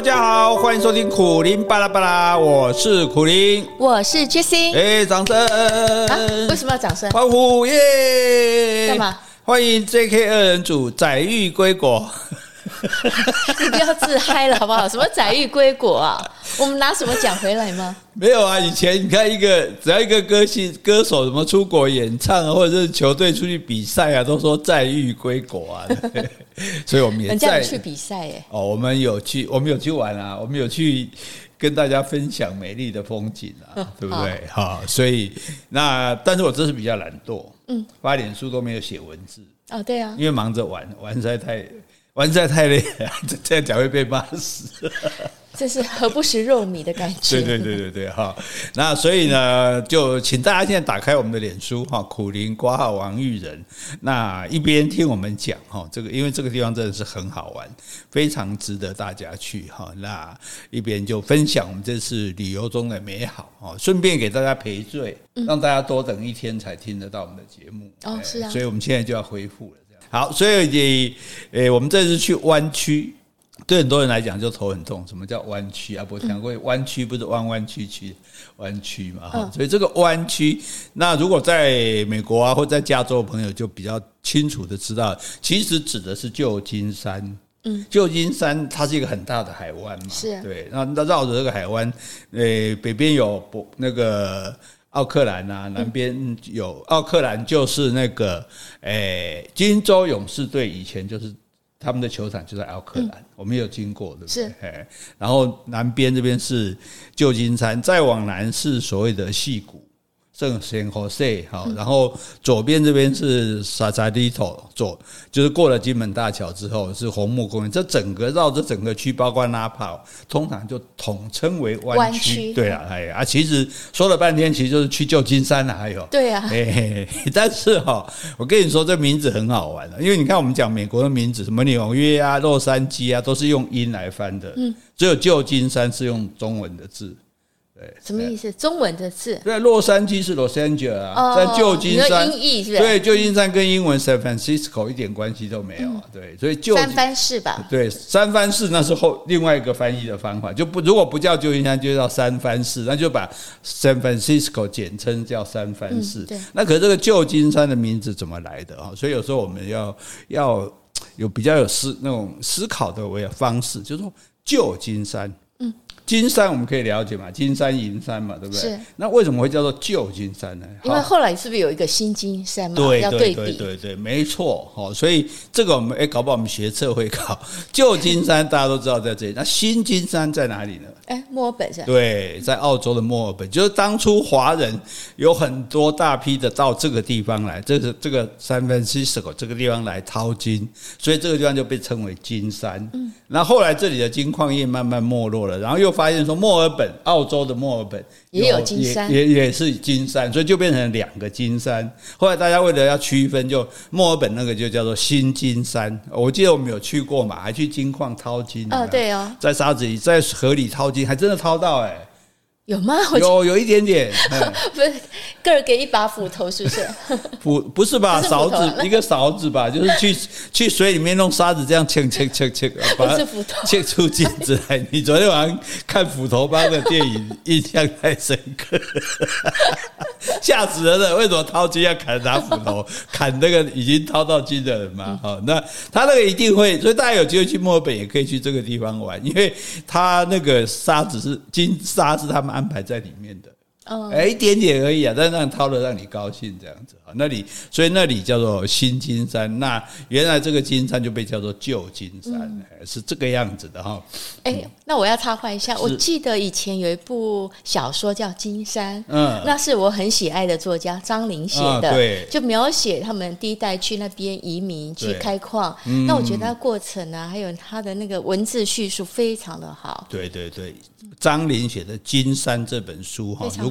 家好，欢迎收听苦苓巴拉巴拉，我是苦苓， 我是 Jessie。 掌声为什么要掌声？ 欢呼耶！ 干嘛？ 欢迎 JK 二人组载誉归国。 你不要自嗨了好不好？什么载誉归国啊？我们拿什么奖回来吗？ 没有啊，以前你看只要一个歌手什么出国演唱啊，或者是球队出去比赛啊，都说载誉归国啊。所以我们也人家有去比赛耶。 我们有去玩啊，我们有去跟大家分享美丽的风景啊，对不对？所以但是我这次比较懒惰，发脸书都没有写文字。 哦，对啊， 因为忙着玩实在太累了，这样讲会被骂死。 这是何不食肉糜的感觉。 对哈。那所以呢，就请大家现在打开我们的脸书哈，苦苓括号王育仁，那一边听我们讲哈，这个因为这个地方真的是很好玩，非常值得大家去哈。那一边就分享我们这次旅游中的美好哦，顺便给大家赔罪，让大家多等一天才听得到我们的节目。 哦，是啊。 所以我们现在就要恢复了。好，所以我们这次去湾区，对很多人来讲就头很痛。什么叫湾区啊？我讲过，湾区不是弯弯曲曲湾区嘛？所以这个湾区，那如果在美国啊或在加州的朋友就比较清楚的知道，其实指的是旧金山。旧金山它是一个很大的海湾嘛， 是对。那绕着这个海湾，北边有那个奥克兰啊，南边有奥克兰，就是那个金州勇士队以前就是他们的球场就在奥克兰，我们有经过，对不对？是。然后南边这边是旧金山，再往南是所谓的矽谷。圣何塞，然后左边这边是萨扎利托，就是过了金门大桥之后是红木公园，这整个绕着整个区，包括纳帕，通常就统称为湾区。对啊，其实说了半天，其实就是去旧金山还有对啊， 但是我跟你说，这名字很好玩的，因为你看我们讲美国的名字，什么纽约啊、洛杉矶啊，都是用音来翻的，只有旧金山是用中文的字。对， 什么意思？中文的字？ 对，洛杉矶是 Los Angeles 啊，在旧金山， 你说音译是不是？ 对，旧金山跟英文 San Francisco 一点关系都没有。对，所以三藩市吧？ 对，三藩市那是另外一个翻译的方法，如果不叫旧金山，就叫三藩市，那就把 San Francisco 简称叫三藩市。 对， 那可是这个旧金山的名字怎么来的啊？所以有时候我们要有比较有那种思考的方式，就是说旧金山。金山我们可以了解嘛，金山银山嘛，对不对？是。那为什么会叫做旧金山呢？ 因为后来是不是有一个新金山嘛？ 对， 要对比。 对，没错。所以这个我们搞不好我们学测会考。旧金山大家都知道在这里，那新金山在哪里呢？ 墨尔本是吧？ 对，在澳洲的墨尔本，就是当初华人有很多大批的到这个地方来，这个San Francisco这个地方来淘金，所以这个地方就被称为金山。那后来这里的金矿业慢慢没落了，然后又发现说墨尔本，澳洲的墨尔本也有金山， 也是金山，所以就变成两个金山。后来大家为了要区分，就墨尔本那个就叫做新金山。我记得我们有去过嘛，还去金矿淘金。 对哦， 在沙子里，在河里淘金，还真的淘到有吗？ 有一点点， 不是个儿给一把斧头，是不是？ 不是吧？勺子一个勺子吧，就是去水里面弄沙子，这样切，把它切出金子来。你昨天晚上看斧头帮的电影，印象太深刻，吓死人了！为什么淘金要拿斧头砍那个已经淘到金的人吗？那他那个一定会，所以大家有机会去墨尔本也可以去这个地方玩，因为他那个沙子是金沙，是他们安排在里面的。一点点而已啊，但让掏了让你高兴这样子。所以那里叫做新金山，那原来这个金山就被叫做旧金山，是这个样子的哈。 那我要插话一下，我记得以前有一部小说叫《金山》，那是我很喜爱的作家张玲写的，对，就描写他们第一代去那边移民去开矿，那我觉得他过程啊，还有他的那个文字叙述非常的好。 对，张玲写的《金山》这本书哈，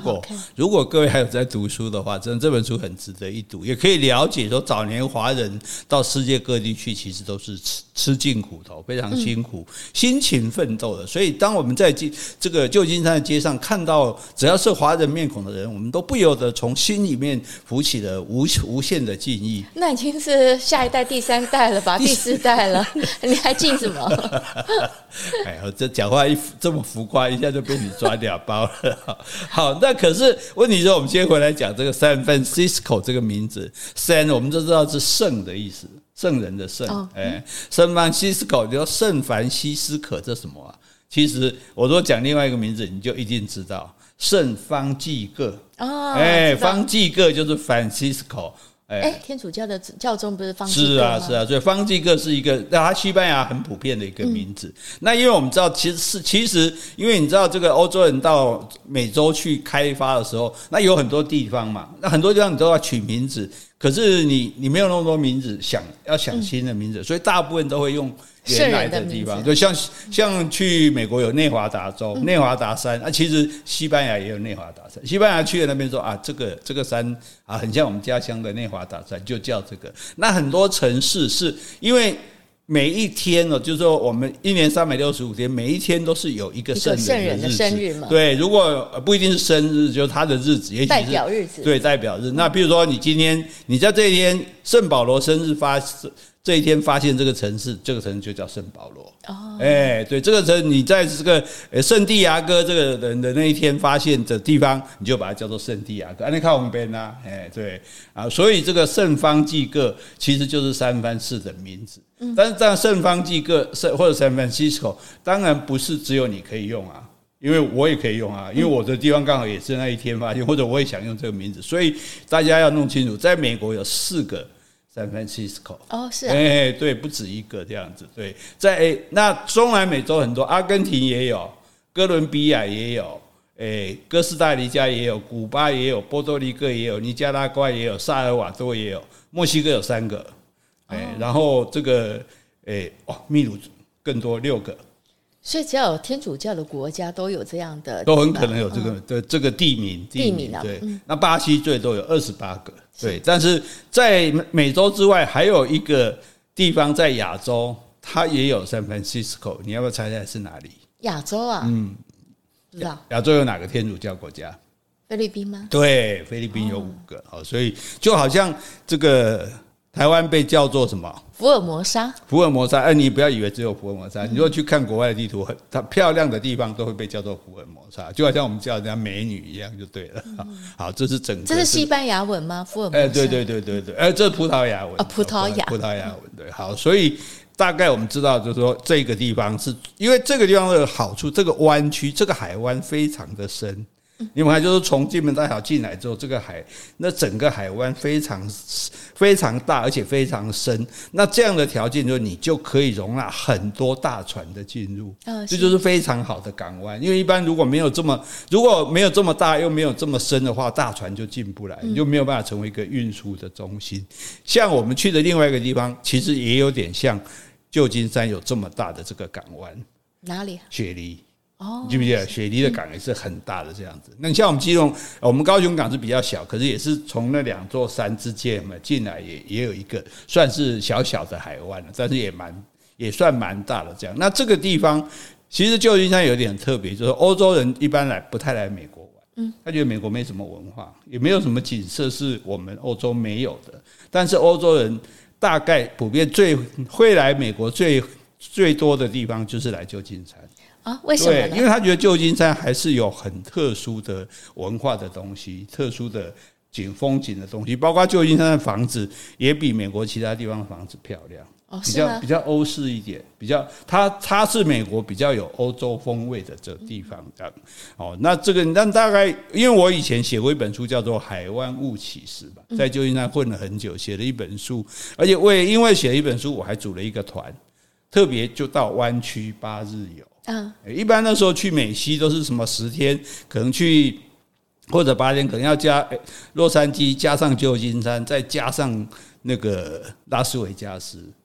如果各位还有在读书的话，真的这本书很值得一读，也可以了解说早年华人到世界各地去，其实都是吃尽苦头，非常辛苦，辛勤奋斗的。所以当我们在这个旧金山的街上看到只要是华人面孔的人，我们都不由得从心里面浮起了无限的敬意。 那已经是下一代第3代了吧，第4代了，你还敬什么？ 哎，这讲话这么浮夸，一下就被你抓2包了。好，那可是问题是，我们先回来讲这个 San Francisco 这个名字 ，San 我们都知道是圣的意思，圣人的圣。San Francisco 就圣凡西斯可，这什么啊？其实我如果讲另外一个名字，你就一定知道，圣方济各。方济各就是 Francisco。 天主教的教宗不是方济各吗？ 是啊，所以方济各是一个，那它西班牙很普遍的一个名字。那因为我们知道，其实因为你知道，这个欧洲人到美洲去开发的时候，那有很多地方嘛，那很多地方你都要取名字，可是你没有那么多名字，要想新的名字，所以大部分都会用原来的地方，就像去美国有内华达州、内华达山啊，其实西班牙也有内华达山。西班牙去的那边说啊，这个山啊，很像我们家乡的内华达山，就叫这个。那很多城市是因为每一天就是说我们1年365天，每一天都是有一个圣人的生日嘛。 对，如果不一定是生日，就是他的日子，也许是代表日子。 对，代表日。那比如说你在这一天圣保罗生日这一天发现这个城市就叫圣保罗。对，这个城你在这个圣地亚哥这个人的那一天发现的地方，你就把它叫做圣地亚哥。你看我们边啊，对啊，所以这个圣方济各其实就是三藩市的名字。但是这样圣方济各或者 San Francisco 当然不是只有你可以用啊，因为我也可以用啊，因为我的地方刚好也是那一天发现，或者我也想用这个名字，所以大家要弄清楚，在美国有4个San Francisco。 是啊。 对，不止一个这样子。对，在那中南美洲很多，阿根廷也有，哥伦比亚也有，哥斯达黎加也有，古巴也有，波多黎各也有，尼加拉瓜也有，萨尔瓦多也有，墨西哥有3个。然后这个秘鲁更多6个。 所以只要有天主教的国家都有这样的， 都很可能有这个地名啊。 对，那巴西最多有28个。对，但是在美洲之外还有一个地方在亚洲，它也有 San Francisco， 你要不要猜猜是哪里？ 亚洲啊？不知道。 亚洲有哪个天主教国家？ 菲律宾吗？ 对，菲律宾有5个。所以就好像这个台湾被叫做什么？ 福尔摩沙。 你不要以为只有福尔摩沙，你如果去看国外的地图，它漂亮的地方都会被叫做福尔摩沙，就好像我们叫人家美女一样，就对了。好，这是整个。 这是西班牙文吗？福尔摩沙。 对，这是葡萄牙文。 葡萄牙文。对，好，所以大概我们知道，就是说这个地方是因为这个地方的好处，这个湾区，这个海湾非常的深。你们看，就是从金门大桥进来之后，这个那整个海湾非常大，而且非常深。那这样的条件，就你就可以容纳很多大船的进入，这就是非常好的港湾。因为一般如果没有这么大，又没有这么深的话，大船就进不来，你就没有办法成为一个运输的中心。像我们去的另外一个地方，其实也有点像旧金山有这么大的这个港湾。 哪里？ 雪梨。你记不记得雪梨的港也是很大的这样子？那像我们高雄港是比较小，可是也是从那2座山之间进来也有一个算是小小的海湾，但是也算蛮大的这样。那这个地方其实旧金山有点特别，就是欧洲人一般不太来美国玩，他觉得美国没什么文化，也没有什么景色是我们欧洲没有的。但是欧洲人大概普遍会来美国最多的地方就是来旧金山。 为什么呢？ 对，因为他觉得旧金山还是有很特殊的文化的东西，特殊的风景的东西，包括旧金山的房子也比美国其他地方的房子漂亮，比较欧式一点，它是美国比较有欧洲风味的这个地方这样。那这个大概因为我以前写过一本书叫做《海湾雾启示》吧，在旧金山混了很久，写了一本书，而且因为写了一本书，我还组了一个团，特别就到湾区8日游。一般那时候去美西都是什么10天，可能去或者8天，可能要加洛杉矶，加上旧金山，再加上那个拉斯维加斯，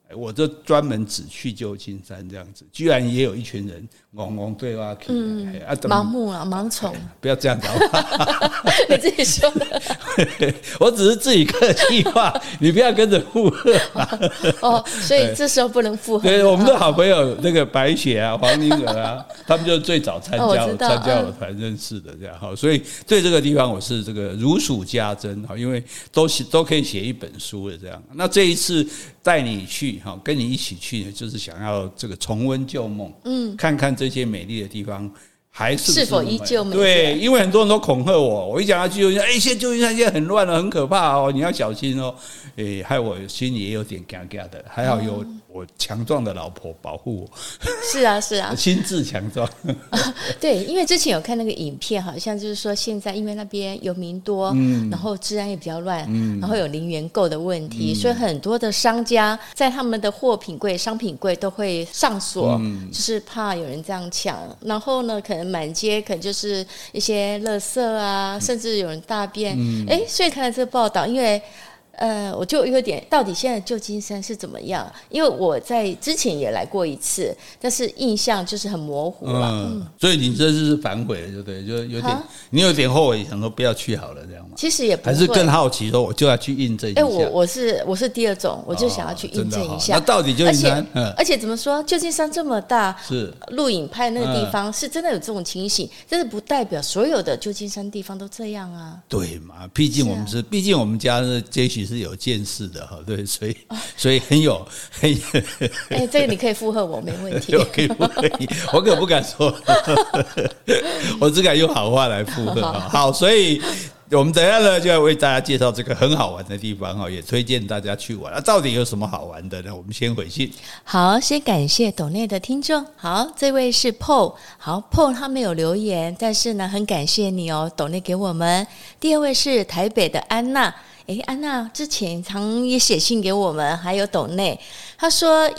我就专门只去旧金山这样子，居然也有一群人嗡对我去， 盲目啊，盲从， 不要这样子你自己说的， 我只是自己客气话，你不要跟着附和所以这时候不能附和。 对，我们的好朋友那个白雪啊、黄宁儿啊，他们就最早参加我团认识的这样，所以对这个地方我是这个如数家珍，因为都可以写一本书的这样。那这一次带你去，跟你一起去，就是想要这个重温旧梦，看看这些美丽的地方还是否依旧美。 对，因为很多人都恐吓我一讲到旧金山，现在旧金山现在很乱了，很可怕哦，你要小心哦。害我心里也有点尴尬的，还好有我强壮的老婆保护我。 是啊，是啊， 心智强壮。 对，因为之前有看那个影片，好像就是说现在因为那边游民多，然后治安也比较乱，然后有零元购的问题，所以很多的商家在他们的货品柜、商品柜都会上锁，就是怕有人这样抢。然后呢，可能满街可能就是一些垃圾啊，甚至有人大便。所以看了这个报道，因为我就有点，到底现在旧金山是怎么样？因为我在之前也来过一次，但是印象就是很模糊了。 所以你这次是反悔了，对不对？就有点，你有点后悔，想说不要去好了，这样吗？ 其实也不会， 还是更好奇，说我就要去印证一下。 我是第二种，我就想要去印证一下。 那到底旧金山？ 而且怎么说，旧金山这么大， 是录影拍那个地方是真的有这种情形，但是不代表所有的旧金山地方都这样啊。 对嘛？毕竟我们家的也许是有见识的哈，对，所以很有这个你可以附和我，没问题。 我可以附和你，我可不敢说，我只敢用好话来附和。好，所以我们等一下呢就要为大家介绍这个很好玩的地方，也推荐大家去玩。到底有什么好玩的呢？我们先回信。 好，先感谢斗内的听众。好，这位是 Paul。好 ，Paul 他没有留言，但是呢很感谢你哦，斗内给我们。第二位是台北的安娜。安娜之前常也写信给我们，还有斗内，她说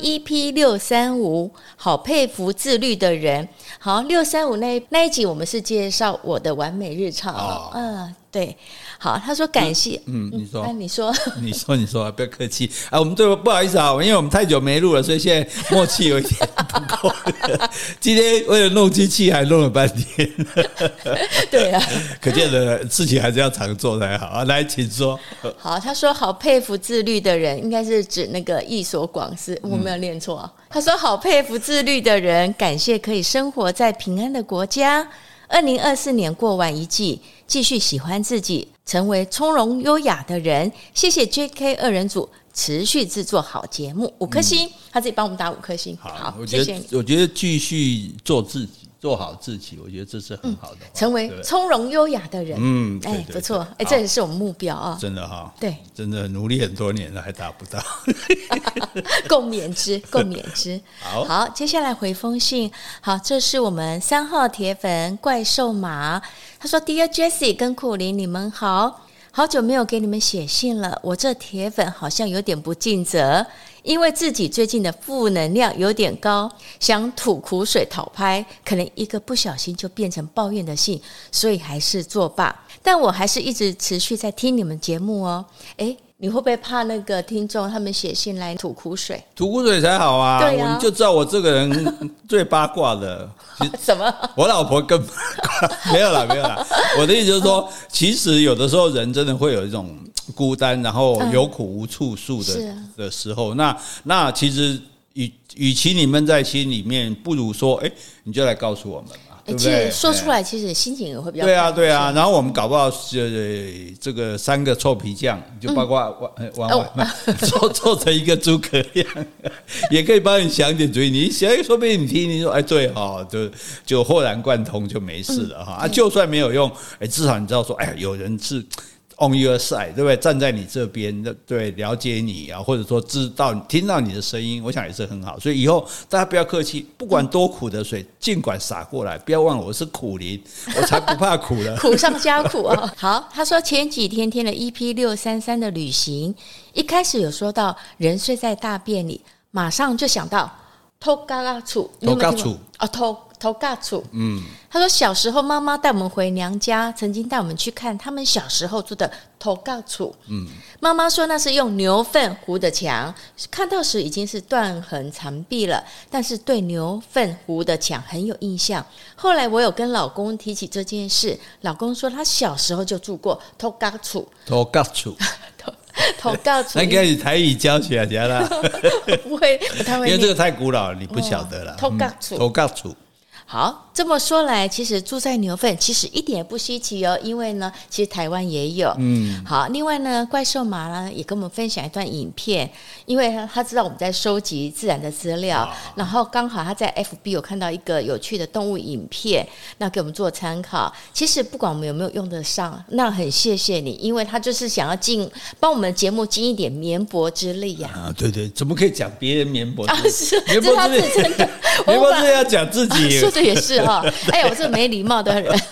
EP635 好佩服自律的人。好，635那一集我们是介绍我的完美日常。对，好，他说感谢。 你说， 你说，不要客气啊。我们对不好意思啊，因为我们太久没录了，所以现在默契有一点不够。今天为了弄机器还弄了半天。 对啊， 可见的事情还是要常做才好啊。来，请说。 好，他说好佩服自律的人，应该是指那个易所广司，我没有念错啊。他说好佩服自律的人，感谢可以生活在平安的国家。2024年过完一季，继续喜欢自己，成为从容优雅的人。谢谢 JK 二人组持续制作好节目，5颗星，他自己帮我们打5颗星。好，谢谢你。 我觉得继续做自己，做好自己，我觉得这是很好的， 成为从容优雅的人。不错，这也是我们目标啊， 真的哈， 对， 真的努力很多年了，还达不到， 共勉之。好，接下来回封信。好，这是我们3号铁粉怪兽马，他说 Dear Jessie 跟苦苓，你们好。好久没有给你们写信了，我这铁粉好像有点不尽责，因为自己最近的负能量有点高，想吐苦水讨拍，可能一个不小心就变成抱怨的信，所以还是作罢。但我还是一直持续在听你们节目哦。你会不会怕那个听众他们写信来吐苦水？ 吐苦水才好啊！对啊，我就知道我这个人最八卦的。 什么？ 我老婆更八卦。没有啦。我的意思就是说，其实有的时候人真的会有一种孤单，然后有苦无处诉的时候。那其实与其你闷在心里面，不如说，你就来告诉我们嘛。对不对？ 其实说出来，其实心情也会比较对啊。然后我们搞不好这个3个臭皮匠，就包括做成一个诸葛亮，也可以帮你想点主意。你想，说不定你听，你说对哈，就豁然贯通，就没事了哈。就算没有用，至少你知道说，有人是on your side， 对不对？站在你这边，对，了解你啊，或者说听到你的声音，我想也是很好。所以以后大家不要客气，不管多苦的水，尽管洒过来，不要忘了我是苦苓，我才不怕苦了。 苦上加苦啊！好，他说前几天听了 EP633 的旅行，一开始有说到人睡在大便里，马上就想到偷嘎嘎处， 头嘎厝。他说小时候妈妈带我们回娘家，曾经带我们去看他们小时候住的头嘎厝。妈妈说那是用牛粪糊的墙，看到时已经是断垣残壁了，但是对牛粪糊的墙很有印象。后来我有跟老公提起这件事，老公说他小时候就住过头嘎厝。 头嘎厝。 头告诉你，那你台语教起来啦？ 不会，不太会， 因为这个太古老了，你不晓得了。 头告诉。好，这么说来，其实住在牛粪其实一点也不稀奇哦，因为呢，其实台湾也有。好，另外呢，怪兽马呢也跟我们分享一段影片，因为他知道我们在收集自然的资料，然后刚好他在 FB 有看到一个有趣的动物影片，那给我们做参考。其实不管我们有没有用得上，那很谢谢你，因为他就是想要帮我们的节目尽一点绵薄之力呀。 对对，怎么可以讲别人绵薄之力？ 是，这是他自身的， 绵薄之力要讲自己。 说的也是哈，哎呀，我这没礼貌的人。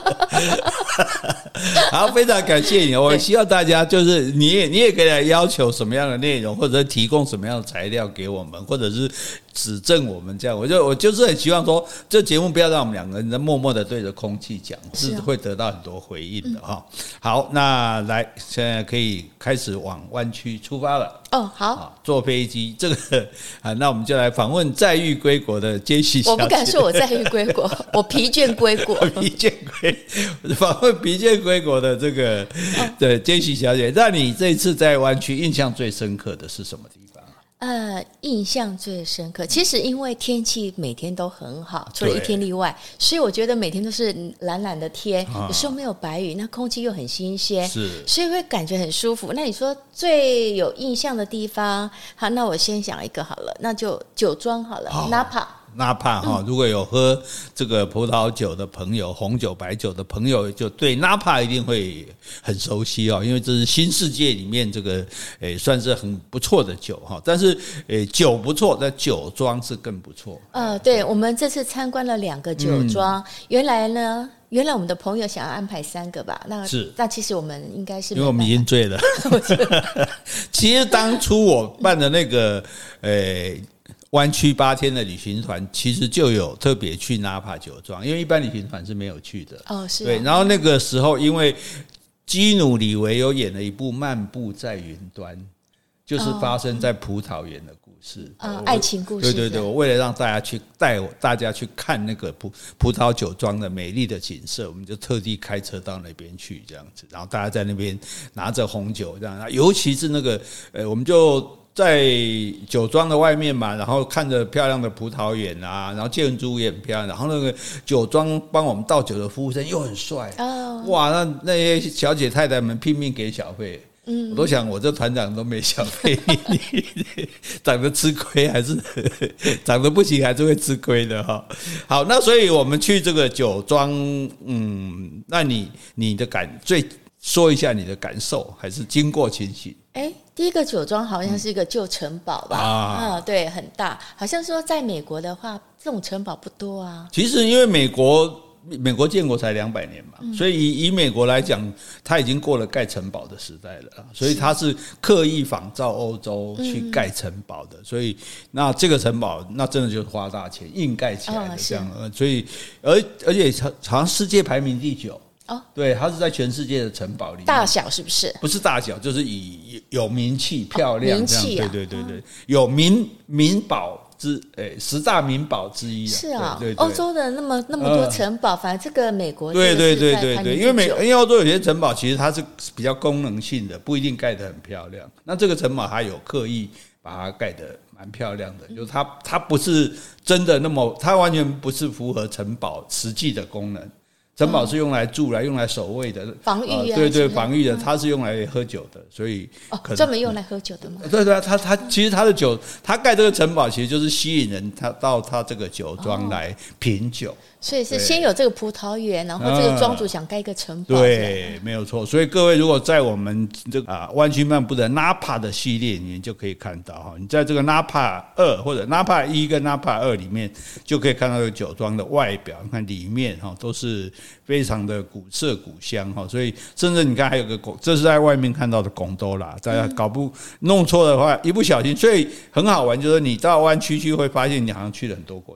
好，非常感谢你。我希望大家就是你也可以来要求什么样的内容，或者提供什么样的材料给我们，或者是指正我们这样。我就是很希望说，这节目不要让我们两个人默默的对着空气讲，是会得到很多回应的哈。好，那来现在可以开始往湾区出发了。 好， 坐飞机这个那我们就来访问载誉归国的杰西小姐。 我不敢说我载誉归国，我疲倦归国。 访问疲倦归国的这个杰西小姐，让你这一次在湾区印象最深刻的是什么地方？ 印象最深刻，其实因为天气每天都很好，除了一天例外，所以我觉得每天都是蓝蓝的天，有时候没有白雨，那空气又很新鲜，所以会感觉很舒服。那你说最有印象的地方，好，那我先想一个好了，那就酒庄好了，Napa。 如果有喝这个葡萄酒的朋友，红酒、白酒的朋友，就对 Napa 一定会很熟悉哦，因为这是新世界里面这个算是很不错的酒哈。但是酒不错，但酒庄是更不错。 对，我们这次参观了2个酒庄，原来我们的朋友想要安排3个吧？那其实我们应该是因为我们已经醉了。其实当初我办的那个湾区8天的旅行团，其实就有特别去纳帕酒庄，因为一般旅行团是没有去的。 是。 对，然后那个时候，因为基努里维有演了一部《漫步在云端》，就是发生在葡萄园的故事， 爱情故事。 对，我为了让带大家去看那个葡萄酒庄的美丽的景色，我们就特地开车到那边去，这样子，然后大家在那边拿着红酒这样，尤其是那个我们就在酒庄的外面嘛，然后看着漂亮的葡萄园啊，然后建筑也很漂亮，然后那个酒庄帮我们倒酒的服务生又很帅，哇，那些小姐太太们拼命给小费。我都想我这团长都没小费，长得吃亏还是长得不行还是会吃亏的哈。好，那所以我们去这个酒庄，那你的说一下你的感受，还是经过情形？ 第一个酒庄好像是一个旧城堡吧？对，很大，好像说在美国的话，这种城堡不多啊。 其实因为美国建国才200年嘛，所以以美国来讲，它已经过了盖城堡的时代了，所以它是刻意仿照欧洲去盖城堡的，所以那这个城堡那真的就是花大钱硬盖起来的这样，所以而且好像世界排名第9。对，它是在全世界的城堡里面， 大小是不是？ 不是大小，就是以有名气、漂亮这样。 名气啊， 对，有名堡10大名堡之一。 是啊，欧洲的那么多城堡，反正这个美国对， 因为欧洲有些城堡其实它是比较功能性的，不一定盖得很漂亮。那这个城堡它有刻意把它盖得蛮漂亮的，就是它不是真的它完全不是符合城堡实际的功能。城堡是用来住来用来守卫的， 防御啊， 对，防御的，它是用来喝酒的，所以专门用来喝酒的吗？ 对，它其实它的酒，它盖这个城堡其实就是吸引人到它这个酒庄来品酒。 所以是先有这个葡萄园，然后这个庄主想盖一个城堡。 对，没有错。所以各位如果在我们这个湾区漫步的 Napa 的系列里面，就可以看到哈，你在这个 Napa 2或者 Napa 1跟 Napa 2里面，就可以看到这个酒庄的外表，你看里面哈都是非常的古色古香哈。所以甚至你看还有个这是在外面看到的贡多拉，大家弄错的话，一不小心，所以很好玩，就是你到湾区去会发现你好像去了很多国家。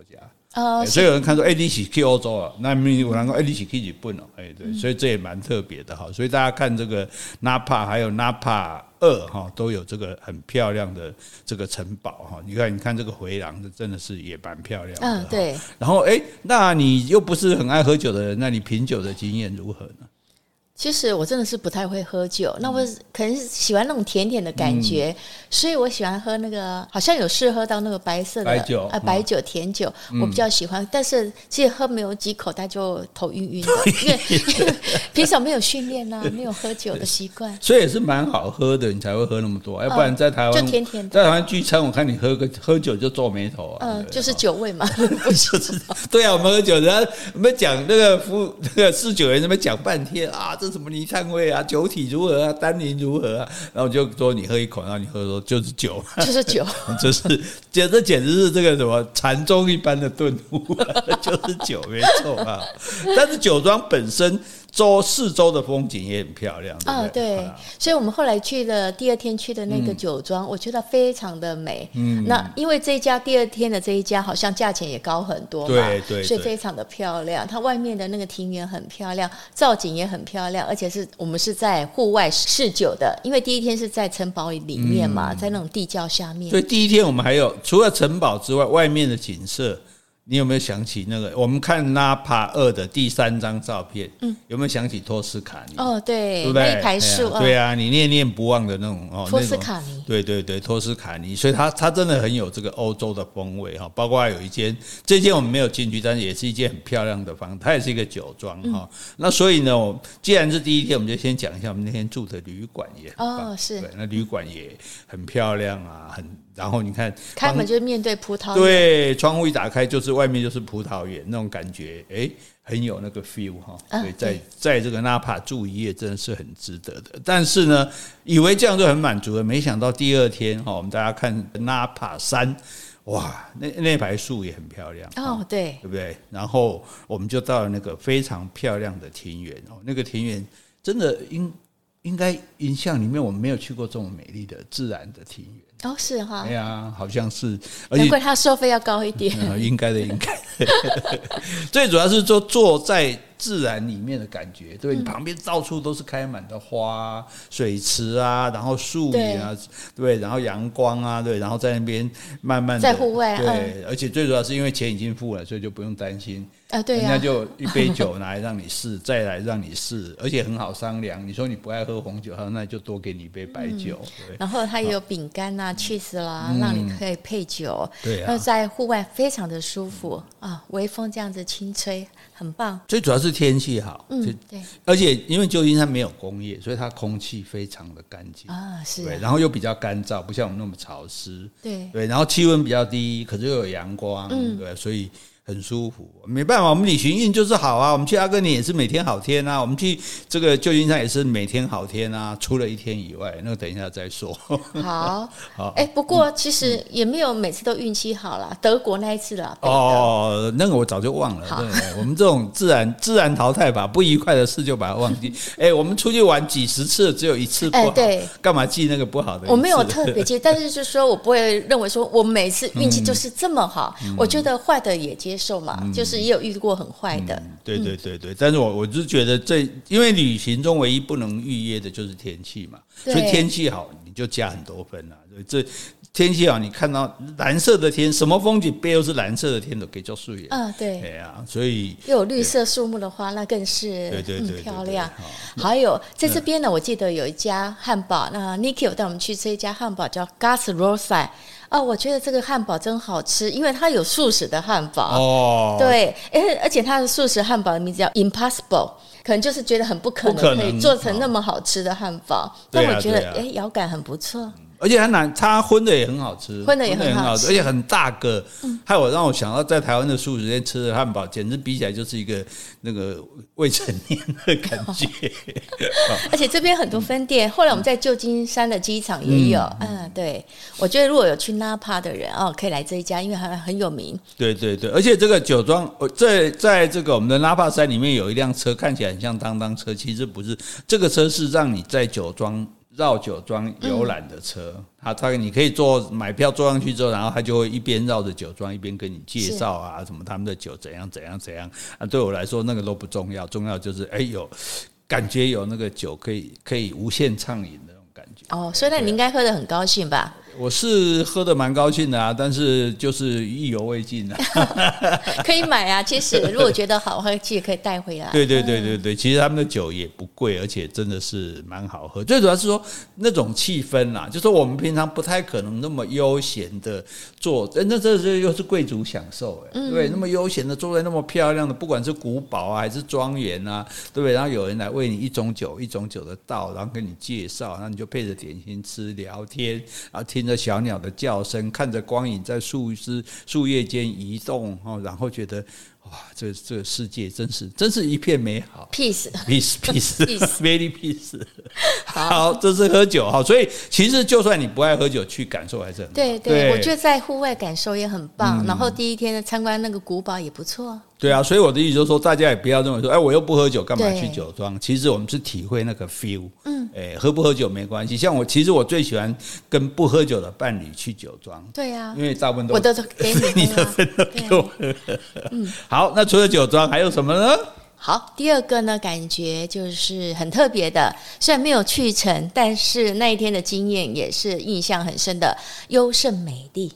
所以有人看说你是去欧洲啊，那有人说你是去日本哦，对，所以这也蛮特别的哈。所以大家看这个 Napa 还有 Napa 2都有这个很漂亮的这个城堡哈。你看这个回廊，这真的是也蛮漂亮的。 对。 然后那你又不是很爱喝酒的人，那你品酒的经验如何呢？ 其实我真的是不太会喝酒，那我可能是喜欢那种甜甜的感觉，所以我喜欢喝那个，好像有试喝到那个白色的白酒甜酒，我比较喜欢。但是其实喝没有几口，他就头晕晕的，因为平常没有训练啊，没有喝酒的习惯， 所以也是蛮好喝的，你才会喝那么多，要不然在台湾就甜甜的。 在台湾聚餐，我看你喝酒就皱眉头啊， 就是酒味嘛，不知道。 对啊，我们喝酒，我们讲那个侍酒员那边讲半天啊，这什么泥炭味啊，酒体如何啊，单宁如何啊，然后就说你喝一口，然后你喝说就是酒， 就是酒， 这简直是这个什么禅宗一般的顿悟，就是酒，没错啊。但是酒庄本身四周的风景也很漂亮， 对，所以我们后来第二天去的那个酒庄，我觉得非常的美。那因为第二天的这一家好像价钱也高很多嘛，对，所以非常的漂亮。它外面的那个庭园很漂亮，造景也很漂亮，而且我们是在户外试酒的，因为第一天是在城堡里面嘛，在那种地窖下面。 所以第一天我们还有除了城堡之外，外面的景色。你有没有想起那个我们看 Napa 2的第3张照片？有没有想起托斯卡尼？ 对， 对不对？ 那一排树， 对啊，你念念不忘的那种托斯卡尼， 对，托斯卡尼，所以它真的很有这个欧洲的风味哈。包括有这间我们没有进去，但是也是一间很漂亮的房子，它也是一个酒庄哈。那所以呢，既然是第一天，我们就先讲一下我们那天住的旅馆也很棒， 是， 对，那旅馆也很漂亮啊，然后你看开门就是面对葡萄园， 对，窗户一打开就是外面就是葡萄园，那种感觉很有那个 feel 哈。所以在这个 Napa 住一夜真的是很值得的。但是呢，以为这样就很满足了，没想到第二天我们大家看 Napa 3，哇，那排树也很漂亮对不对？然后我们就到了那个非常漂亮的庭园那个庭园真的应该印象里面我们没有去过这种美丽的自然的庭园。 是哈， 对啊，好像是， 难怪它收费要高一点。 应该的。最主要是坐在自然里面的感觉，对，你旁边到处都是开满的花、水池啊，然后树林啊，对，然后阳光啊，对，然后在那边慢慢的在户外， 对，而且最主要是因为钱已经付了，所以就不用担心。 对人家就一杯酒拿来让你试，再来让你试，而且很好商量。你说你不爱喝红酒，那就多给你一杯白酒。 然后它也有饼干啊、cheese 啦，让你可以配酒。 对啊， 那在户外非常的舒服啊，微风这样子轻吹，很棒。 最主要是天气好， 对， 而且因为旧金山没有工业，所以它空气非常的干净是， 对，然后又比较干燥，不像我们那么潮湿。 对， 然后气温比较低，可是又有阳光，对，所以很舒服。没办法，我们旅行运就是好啊。我们去阿根廷也是每天好天啊，我们去这个旧金山也是每天好天啊，除了一天以外，那个等一下再说。 好，不过其实也没有每次都运气好啦，德国那一次啦。 那个我早就忘了。对，我们这种自然淘汰法，不愉快的事就把它忘记。我们出去玩几十次，只有一次不好， 对， 干嘛记那个不好的？ 我没有特别记，但是就是说我不会认为说我每次运气就是这么好，我觉得坏的也接受嘛，就是也有遇过很坏的。 对，但是我就觉得因为旅行中唯一不能预约的就是天气嘛，所以天气好你就加很多分啦。这天气好，你看到蓝色的天，什么风景背后是蓝色的天都可以叫素颜。对啊，所以又有绿色树木的话，那更是漂亮。还有在这边呢，我记得有一家汉堡，那 Niki 有带我们去吃一家汉堡叫 Gas Rosa。我觉得这个汉堡真好吃，因为它有素食的汉堡。对，而且它的素食汉堡的名字叫 Impossible， 可能就是觉得很不可能可以做成那么好吃的汉堡。但我觉得咬感很不错。 而且它荤的也很好吃， 荤的也很好吃， 而且很大个。害我让我想到在台湾的素食店吃的汉堡，简直比起来就是一个那个未成年的感觉。 而且这边很多分店，后来我们在旧金山的机场也有。对，我觉得如果有去 Napa 的人可以来这一家，因为很有名。对， 而且这个酒庄在这个我们的 Napa 山里面有一辆车，看起来很像当车，其实不是，这个车是让你在酒庄绕酒庄游览的车，你可以买票坐上去之后，然后他就会一边绕着酒庄一边跟你介绍啊，什么他们的酒怎样啊。对我来说那个都不重要，重要就是有感觉有那个酒可以无限畅饮的那种感觉。 哦，所以那你应该喝得很高兴吧？ 我是喝得蛮高兴的啊，但是就是意犹未尽啊。 可以买啊，其实如果觉得好喝，其实可以带回来。 对，其实他们的酒也不贵，而且真的是蛮好喝。最主要是说那种气氛啦，就是我们平常不太可能那么悠闲的坐，那这又是贵族享受对，那么悠闲的坐在那么漂亮的，不管是古堡啊还是庄园啊，对不对？然后有人来为你一种酒的倒，然后跟你介绍，然后你就配着点心吃聊天，然后听着小鸟的叫声，看着光影在树叶间移动，然后觉得哇，这个世界真是一片美好 ，peace very peace。好，这是喝酒哈，所以其实就算你不爱喝酒，去感受还是很好。 对，我觉得在户外感受也很棒。然后第一天参观那个古堡也不错。 对啊，所以我的意思就是说，大家也不要认为说，我又不喝酒，干嘛去酒庄？其实我们是体会那个 feel。喝不喝酒没关系。像其实我最喜欢跟不喝酒的伴侣去酒庄。 对啊， 因为大部分我都给你的分都给我喝。好，那除了酒庄还有什么呢？ 好，第二个呢，感觉就是很特别的，虽然没有去成，但是那一天的经验也是印象很深的，优胜美地。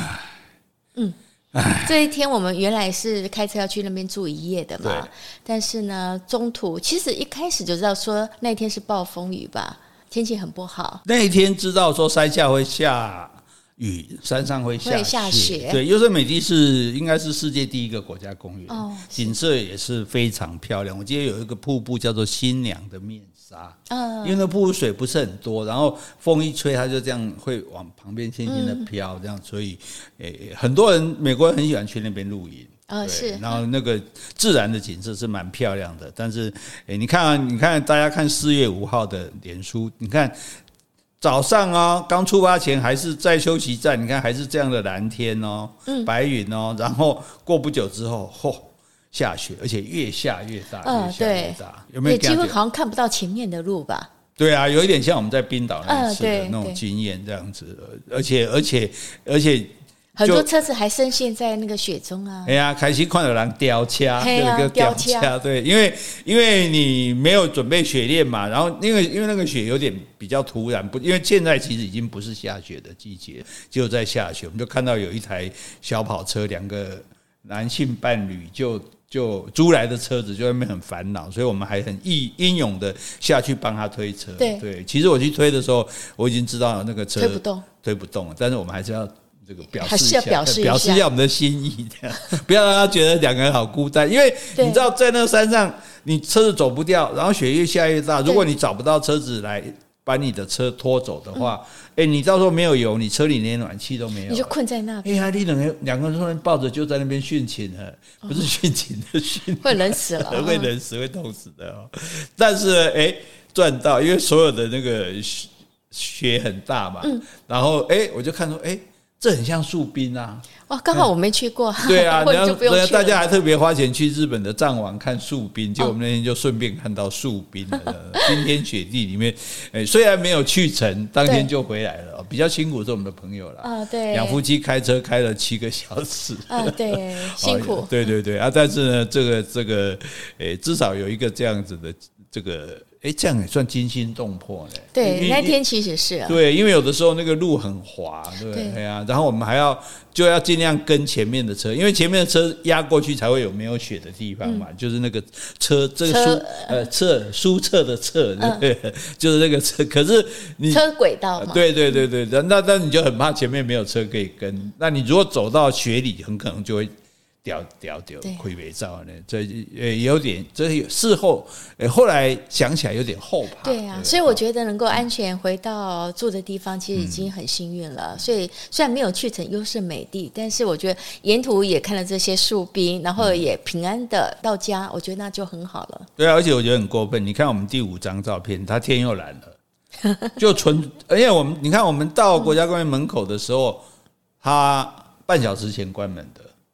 这一天我们原来是开车要去那边住一夜的嘛，但是呢，中途其实一开始就知道说那天是暴风雨吧，天气很不好。 那一天知道说山下会下雨，山上会下雪。对，优胜美地应该是世界第一个国家公园，景色也是非常漂亮。我记得有一个瀑布叫做新娘的面纱，因为那瀑布水不是很多，然后风一吹，它就这样会往旁边轻轻的飘，这样，所以很多人美国人很喜欢去那边露营。 是， 然后那个自然的景色是蛮漂亮的，但是你看大家看4月5号的脸书，你看早上刚出发前还是在休息站，你看还是这样的蓝天白云然后过不久之后下雪，而且越下越大，越下越大，有没有？ 几乎好像看不到前面的路吧？ 对啊，有一点像我们在冰岛那次的那种经验这样子，而且很多车子还深陷在那个雪中啊！ 哎呀，开始看到人吊车，吊车，对，因为你没有准备雪链嘛，然后因为那个雪有点比较突然，因为现在其实已经不是下雪的季节，就在下雪，我们就看到有一台小跑车，两个男性伴侣就租来的车子就在那边很烦恼，所以我们还很英勇的下去帮他推车。对，其实我去推的时候，我已经知道那个车推不动了，但是我们还是要这个表示一下我们的心意，这样不要让他觉得两个人好孤单。因为你知道，在那个山上，你车子走不掉，然后雪越下越大。如果你找不到车子来把你的车拖走的话，你到时候没有油，你车里连暖气都没有， 你就困在那边。 你两个人抱着就在那边殉情了，不是殉情的殉， 会冷死了， 会冷死，会冻死的但是赚到，因为所有的那个雪很大嘛，然后我就看说这很像树冰啊！ 哇，刚好我没去过。 对啊，大家还特别花钱去日本的藏王看树冰，结果我们那天就顺便看到树冰了。冰天雪地里面，虽然没有去成，当天就回来了。比较辛苦是我们的朋友啦， 对， 两夫妻开车开了7个小时， 对，辛苦。 对啊，但是呢，这个至少有一个这样子的这个。这样也算惊心动魄呢。 对，那天其实是对，因为有的时候那个路很滑，对啊，然后我们就要尽量跟前面的车，因为前面的车压过去才会有没有雪的地方嘛，就是那个这个书册的册，就是那个车。可是你车轨道嘛， 对，那你就很怕前面没有车可以跟，那你如果走到雪里，很可能就会。掉亏没照呢，这有点，这事后后来想起来有点后怕。 对啊，所以我觉得能够安全回到住的地方，其实已经很幸运了。所以虽然没有去成优胜美地，但是我觉得沿途也看了这些树冰，然后也平安的到家，我觉得那就很好了。 对啊，而且我觉得很过分。你看我们第5张照片，它天又蓝了，就而且你看我们到国家公园门口的时候，它半小时前关门的。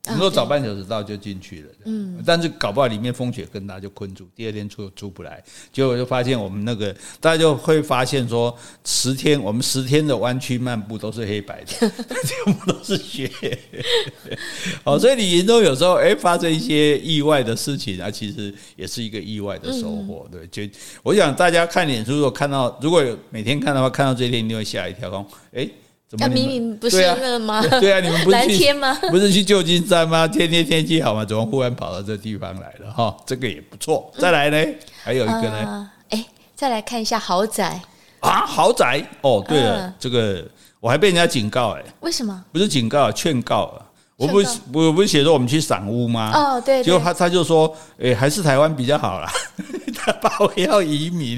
你说早半小时到就进去了，但是搞不好里面风雪更大，就困住，第二天出不来。结果就发现我们那个大家就会发现说我们10天的湾区漫步都是黑白的，全部都是雪。所以你营中有时候发生一些意外的事情啊，其实也是一个意外的收获。对，就我想大家看脸书，如果有每天看的话，看到这一天一定会吓一跳，说明明不是那吗？ 对啊，你们不是蓝天吗？ 不是去旧金山吗？天气好吗？怎么忽然跑到这地方来了？哈，这个也不错。再来呢，还有一个呢， 再来看一下豪宅啊，豪宅哦，对了，这个我还被人家警告为什么？ 不是警告，劝告啊。我不是写说我们去赏屋吗？ 哦，对， 结果他就说，还是台湾比较好啦，他把我要移民。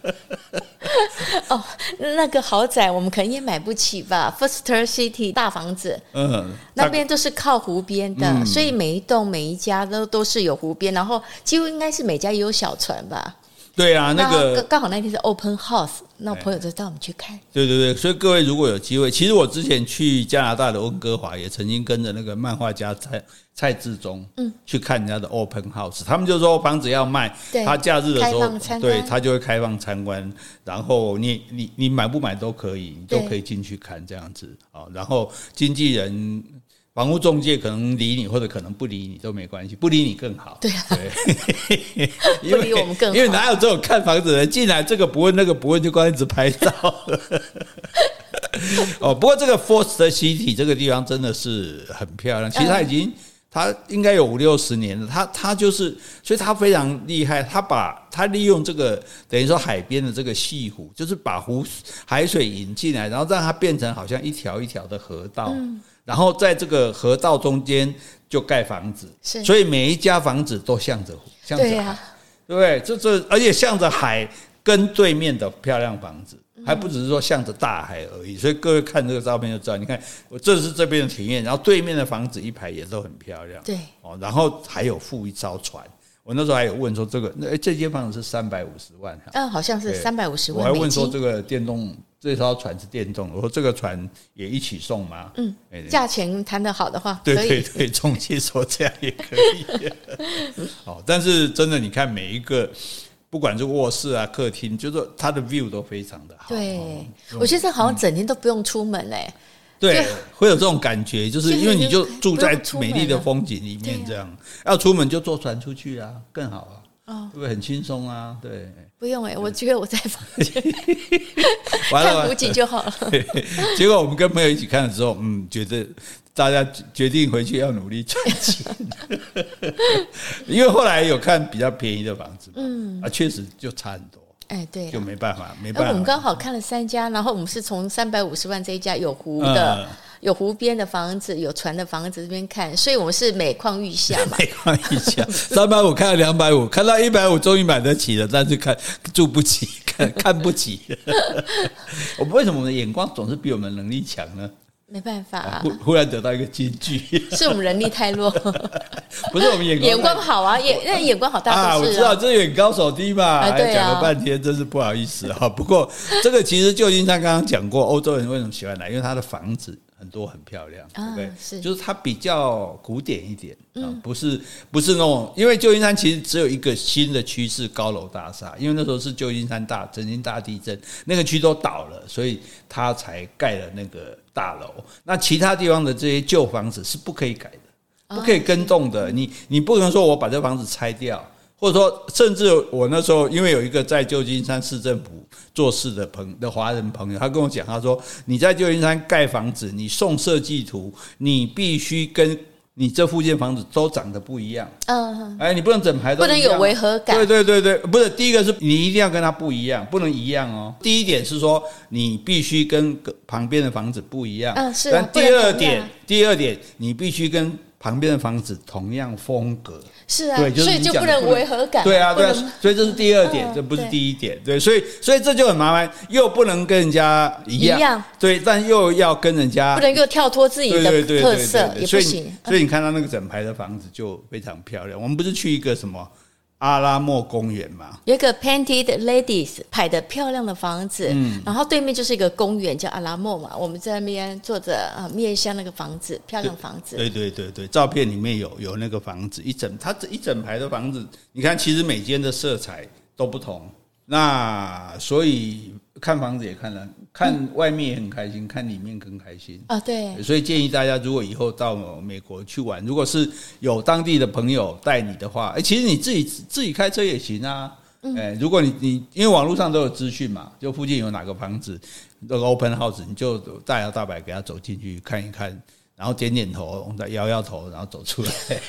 那个豪宅我们可能也买不起吧 ？Foster City 大房子，那边都是靠湖边的，所以每一栋每一家都是有湖边，然后几乎应该是每家也有小船吧。 对啊，那个刚好那天是 open house， 那我朋友就带我们去看。 对，所以各位如果有机会，其实我之前去加拿大的温哥华也曾经跟着那个漫画家蔡志忠去看人家的 open house， 他们就说房子要卖，他假日的时候对他就会开放参观，然后你买不买都可以，你都可以进去看这样子啊。然后经纪人。房屋中介可能理你，或者可能不理你都没关系，不理你更好。 对啊，不理我们更好。 因为哪有这种看房子的人进来，这个不问那个不问，就光一直拍照。不过这个 Foster City 这个地方真的是很漂亮，其实它应该有50-60年了，它就是，所以它非常厉害，它利用这个等于说海边的这个西湖，就是把海水引进来，然后让它变成好像一条一条的河道。然后在这个河道中间就盖房子，所以每一家房子都向着海，对啊，对不对？而且向着海跟对面的漂亮房子，还不只是说向着大海而已。所以各位看这个照片就知道，你看我这是这边的庭院，然后对面的房子一排也都很漂亮， 对， 然后还有附一艘船。我那时候还有问说这间房子是350万， 好像是350万。 我还问说这个这艘船是电动的，我说这个船也一起送吗？ 价钱谈得好的话， 对，中介说这样也可以。但是真的，你看每一个，不管是卧室啊、客厅，就是它的 view 都非常的好。 对，我觉得好像整天都不用出门嘞。 对，会有这种感觉，就是因为你就住在美丽的风景里面，这样要出门就坐船出去啊，更好啊。会不会很轻松啊？对， 不用我觉得我在房间看湖景就好了。 结果我们跟朋友一起看的时候，觉得大家决定回去要努力赚钱，因为后来有看比较便宜的房子，确实就差很多。 对， 就没办法。 我们刚好看了3家，然后我们是从350万这一家有湖的。有湖边的房子，有船的房子这边看，所以我们是每况愈下嘛。 每况愈下，350看到250，看到150终于买得起了，但是住不起，看不起。我们为什么我们的眼光总是比我们能力强呢？ 没办法忽然得到一个金句， 是我们能力太弱。 不是我们眼光好啊，那眼光好大都是我知道这眼高手低嘛，讲了半天真是不好意思啊。不过这个其实旧金山刚刚讲过，欧洲人为什么喜欢来，因为他的房子很多很漂亮，对不对？就是它比较古典一点不是那种，因为旧金山其实只有一个新的趋势，高楼大厦。因为那时候是旧金山曾经大地震，那个区都倒了，所以它才盖了那个大楼。那其他地方的这些旧房子是不可以改的，不可以更动的。你不能说我把这房子拆掉。或者说，甚至我那时候因为有一个在旧金山市政府做事的华人朋友，他跟我讲，他说你在旧金山盖房子，你送设计图，你必须跟你这附近房子都长得不一样。你不能整排都一样， 不能有违和感。 对，不是，第一个是你一定要跟它不一样，不能一样哦。第一点是说你必须跟旁边的房子不一样。 是。 但第二点，你必须跟旁边的房子同样风格。 是啊，所以就不能违和感。 对啊，所以这是第二点，这不是第一点。对，所以这就很麻烦，又不能跟人家一样，对，但又要跟人家不能又跳脱自己的特色，也不行。 所以你看到那个整排的房子就非常漂亮。我们不是去一个什么阿拉莫公园嘛， 有一个 Painted Ladies 拍的漂亮的房子，然后对面就是一个公园叫阿拉莫嘛，我们在那边坐着面向那个房子，漂亮房子。 对，照片里面有那个房子，它这一整排的房子，你看其实每间的色彩都不同，那所以看房子也看外面也很开心，看里面更开心啊。对， 所以建议大家如果以后到美国去玩，如果是有当地的朋友带你的话，其实你自己开车也行啊。如果你因为网络上都有资讯嘛，就附近有哪个房子那个 open house， 你就大摇大摆给他走进去看一看，然后点点头，再摇摇头，然后走出来。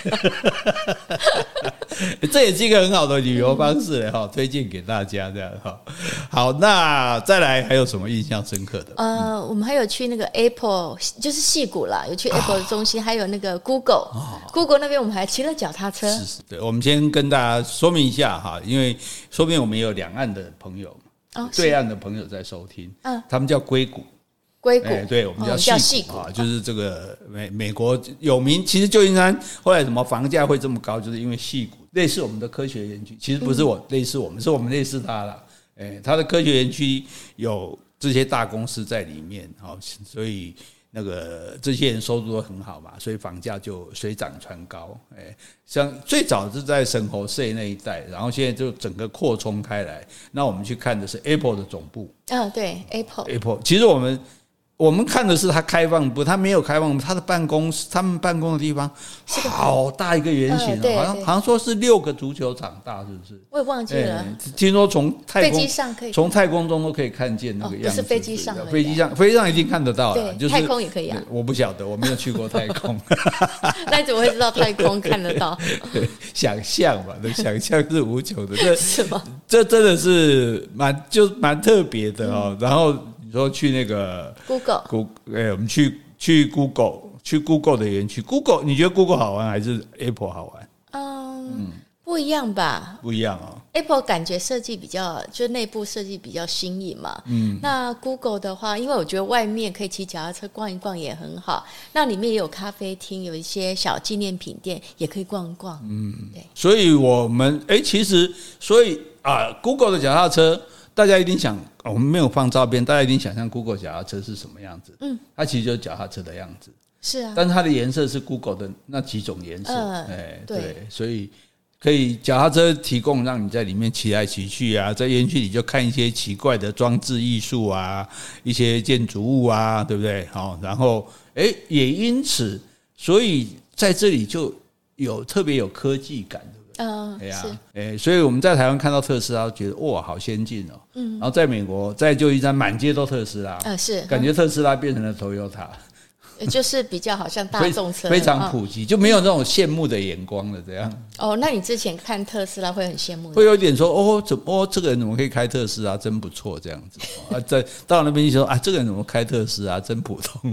这也是一个很好的旅游方式推荐给大家这样。好，那再来还有什么印象深刻的？ 我们还有去那个 Apple， 就是矽谷啦，有去 Apple 的中心，还有那个 Google 那边我们还骑了脚踏车。 是，对，我们先跟大家说明一下因为说明我们有两岸的朋友，对岸的朋友在收听，他们叫硅谷。对，我们叫矽谷就是这个美国有名。其实旧金山后来什么房价会这么高，就是因为矽谷类似我们的科学园区，其实不是类似我们，是我们类似它啦。它的科学园区有这些大公司在里面，所以那个这些人收入都很好嘛，所以房价就水涨船高。像最早是在圣荷西那一带，然后现在就整个扩充开来。那我们去看的是 Apple 的总部。对 Apple， 其实我们看的是它开放不，它没有开放，它的办公室，他们办公的地方好大一个圆形，好像说是6个足球场大，是不是？ 我也忘记了。 听说从飞机上可以， 从太空中都可以看见那个样子。 不是飞机上， 飞机上一定看得到了，就是太空也可以啊。 我不晓得，我没有去过太空。 那你怎么会知道太空看得到？ 想象嘛，想象是无穷的， 是吗？ 这真的是蛮特别的然后。说去那个 Google， 我们去 Google 的园区。Google， 你觉得 Google 好玩还是 Apple 好玩？ 不一样吧？ 不一样 Apple 感觉设计比较，就内部设计比较新颖嘛。那 Google 的话，因为我觉得外面可以骑脚踏车逛一逛也很好，那里面也有咖啡厅，有一些小纪念品店也可以逛一逛。对。所以我们其实Google 的脚踏车。大家一定想，我们没有放照片，大家一定想象 Google 脚踏车是什么样子。它其实就是脚踏车的样子。 是啊。 但是它的颜色是 Google 的那几种颜色。对，所以可以脚踏车提供让你在里面骑来骑去啊，在园区里就看一些奇怪的装置艺术啊，一些建筑物啊，对不对？然后也因此，所以在这里就特别有科技感。所以我们在台湾看到特斯拉，觉得哇，好先进哦。然后在美国，在旧金山满街都特斯拉， 是感觉特斯拉变成了 Toyota， 就是比较好像大众车， 非常普及，就没有那种羡慕的眼光了。这样那你之前看特斯拉会很羡慕， 会有点说这个人怎么可以开特斯拉，真不错这样子。到那边就说这个人怎么开特斯拉，真普通。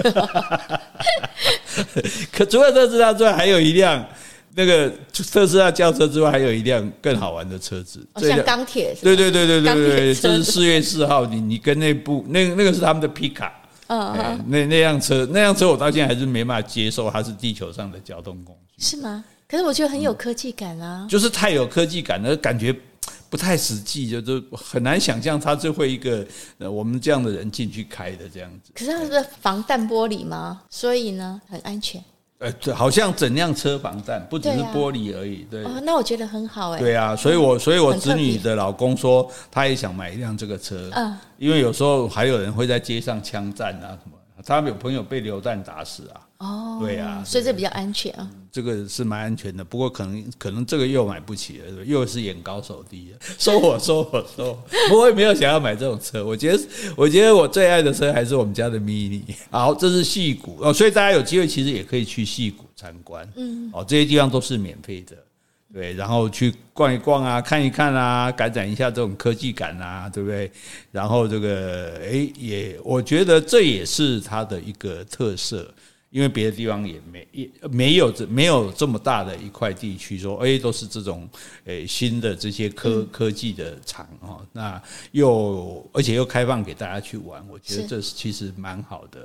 可除了特斯拉之外，还有一辆。那个特斯拉轿车之外，还有一辆更好玩的车子， 像钢铁。 对，这是4月4号，你跟那个是他们的皮卡。那辆车我到现在还是没办法接受，它是地球上的交通工具。 是吗？可是我觉得很有科技感啊。 就是太有科技感了，感觉不太实际，就很难想象它就会一个我们这样的人进去开的这样子。 可是它是防弹玻璃吗？所以呢，很安全。 对，好像整辆车防弹，不只是玻璃而已。对， 那我觉得很好对啊，所以我侄女的老公说，他也想买一辆这个车。因为有时候还有人会在街上枪战啊什么，他有朋友被流弹打死啊。对啊， 所以这比较安全啊。 这个是蛮安全的，不过可能这个又买不起了，又是眼高手低了，收我。不过我也没有想要买这种车，我觉得我最爱的车还是我们家的 Mini。好，这是矽谷所以大家有机会其实也可以去矽谷参观。这些地方都是免费的。对，然后去逛一逛啊，看一看啊，感染一下这种科技感啊，对不对？然后这个我觉得这也是它的一个特色。因为别的地方也没有这么大的一块地区说都是这种新的这些科技的厂那而且又开放给大家去玩，我觉得这其实蛮好的。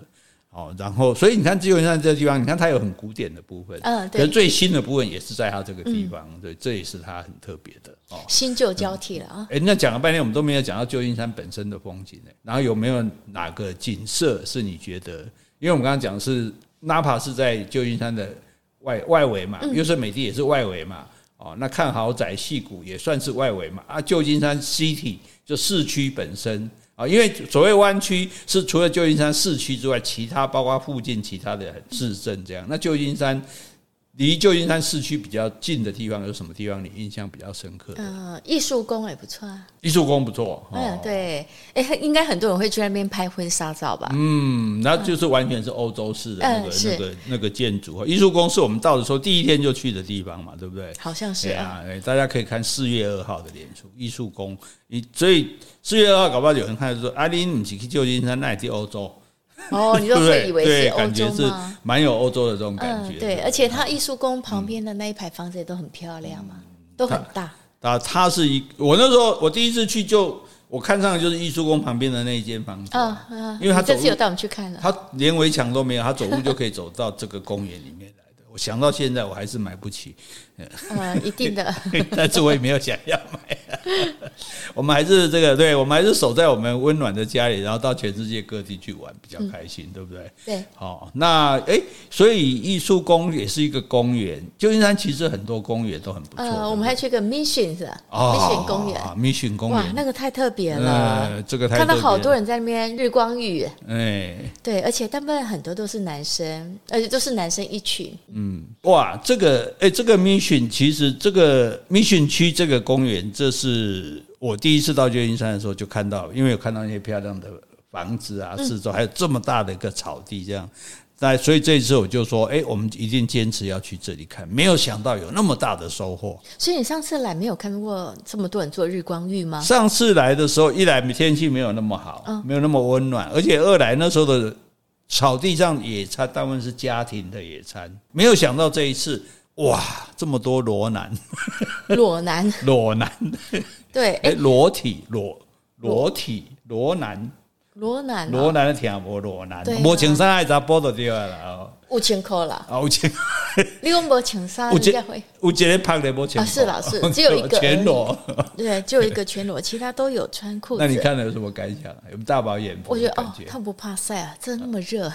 然后所以你看旧金山这个地方，你看它有很古典的部分，对，可是最新的部分也是在它这个地方，对，这也是它很特别的新旧交替了啊。 那讲了半天，我们都没有讲到旧金山本身的风景然后有没有哪个景色是你觉得？因为我们刚刚讲的是 Napa 是在旧金山的外围嘛，优胜美地也是外围嘛，那看豪宅矽谷也算是外围嘛，旧金山 City 就市区本身。因为所谓湾区是除了旧金山市区之外，其他包括附近其他的市镇这样。那旧金山离旧金山市区比较近的地方有什么地方你印象比较深刻的？ 艺术宫也不错啊。 艺术宫不错， 对，应该很多人会去那边拍婚纱照吧？ 那就是完全是欧洲式的那个建筑。艺术宫是我们到的时候第一天就去的地方嘛，对不对？ 好像是大家可以看4月2号的脸书艺术宫，所以4月2号搞不好有人看就说你不是去旧金山，那也去欧洲。 你都会以为是欧洲吗？ 感觉是蛮有欧洲的这种感觉。 对，而且它艺术宫旁边的那一排房子也都很漂亮嘛，都很大。 它是我那时候我第一次去我看上的就是艺术宫旁边的那一间房子因为它这次有带我们去看了， 它连围墙都没有，它走路就可以走到这个公园里面来的。我想到现在我还是买不起， 一定的， 但是我也没有想要买。我们还是对，我们还是守在我们温暖的家里，然后到全世界各地去玩，比较开心，对不对？ 对。 那所以艺术宫也是一个公园。旧金山其实很多公园都很不错。 我们还去个 Mission 是吧？Mission 公园，Mission 公园， 哇，那个太特别了。 这个太特别了， 看到好多人在那边日光浴。对，而且大部分很多都是男生，而且都是男生一群。 哇，这个 Mission 其实这个 Mission 区这个公园，这是我第一次到旧金山的时候就看到，因为有看到那些漂亮的房子四周还有这么大的一个草地这样。所以这一次我就说，我们一定坚持要去这里看。没有想到有那么大的收获。所以你上次来没有看过这么多人做日光浴吗？ 上次来的时候，一来天气没有那么好，没有那么温暖，而且二来那时候的草地上野餐大部分是家庭的野餐。没有想到这一次，哇，这么多裸男，对，裸男的听无裸男，无穿衫还查甫就对了 ，5千块啦 ，5千块。 你讲无穿衫，人家会有一个拍的无穿是啦，是只有一个全裸， 对，只有一个全裸，其他都有穿裤子。 那你看了有什么感想？有大饱眼福？ 我觉得他不怕晒啊，真的那么热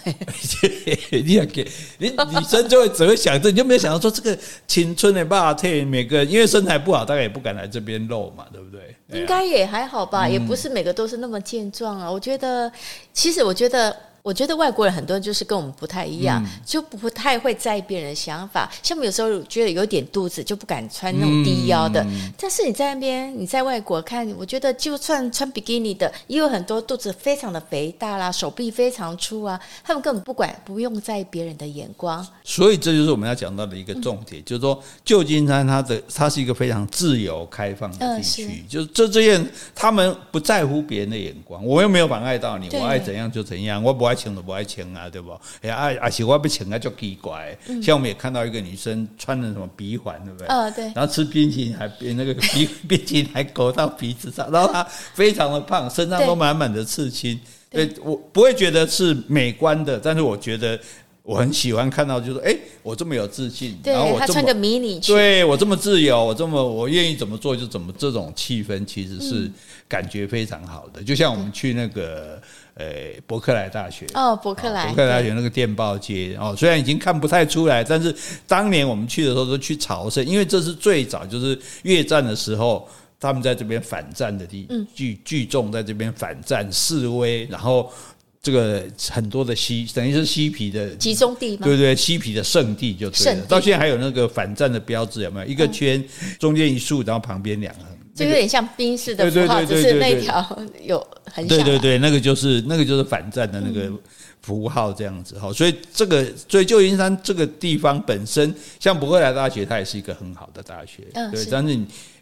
女生就会只会想着，你就没有想到说这个青春的霸体，每个因为身材不好，大概也不敢来这边露嘛，对不对？ 应该也还好吧，也不是每个都是那么健壮啊。其实我觉得外国人很多人就是跟我们不太一样，就不太会在意别人的想法。像我们有时候觉得有点肚子就不敢穿那种低腰的，但是你在那边你在外国看，我觉得就算穿比基尼的，也有很多肚子非常的肥大啦，手臂非常粗啊，他们根本不用在意别人的眼光。 所以这就是我们要讲到的一个重点，就是说旧金山它是一个非常自由开放的地区，就是这样他们不在乎别人的眼光，我又没有妨碍到你，我爱怎样就怎样，我不爱穿就不爱穿啊，对不？是我要穿啊，就奇怪。像我们也看到一个女生穿的什么鼻环，对不对？ 对。 然后吃冰淇淋还那个冰淇淋还勾到鼻子上，然后她非常的胖，身上都满满的刺青。对，我不会觉得是美观的，但是我觉得我很喜欢看到，就是我这么有自信， 对， 然后他穿个迷你裙， 对我这么自由，我愿意怎么做就怎么，这种气氛其实是感觉非常好的。就像我们去那个伯克莱大学伯克莱大学那个电报街虽然已经看不太出来，但是当年我们去的时候都去朝圣，因为这是最早就是越战的时候。他们在这边反战的聚众在这边反战示威，然后这个很多的等于是嬉皮的集中地嘛， 对不对？嬉皮的圣地就对了。到现在还有那个反战的标志，有没有？一个圈，中间一竖，然后旁边2横， 就有点像宾士的符号，只是那条有很小。 对，那个就是反战的那个符号这样子。所以旧金山这个地方本身，像伯克莱大学，它也是一个很好的大学，对，但是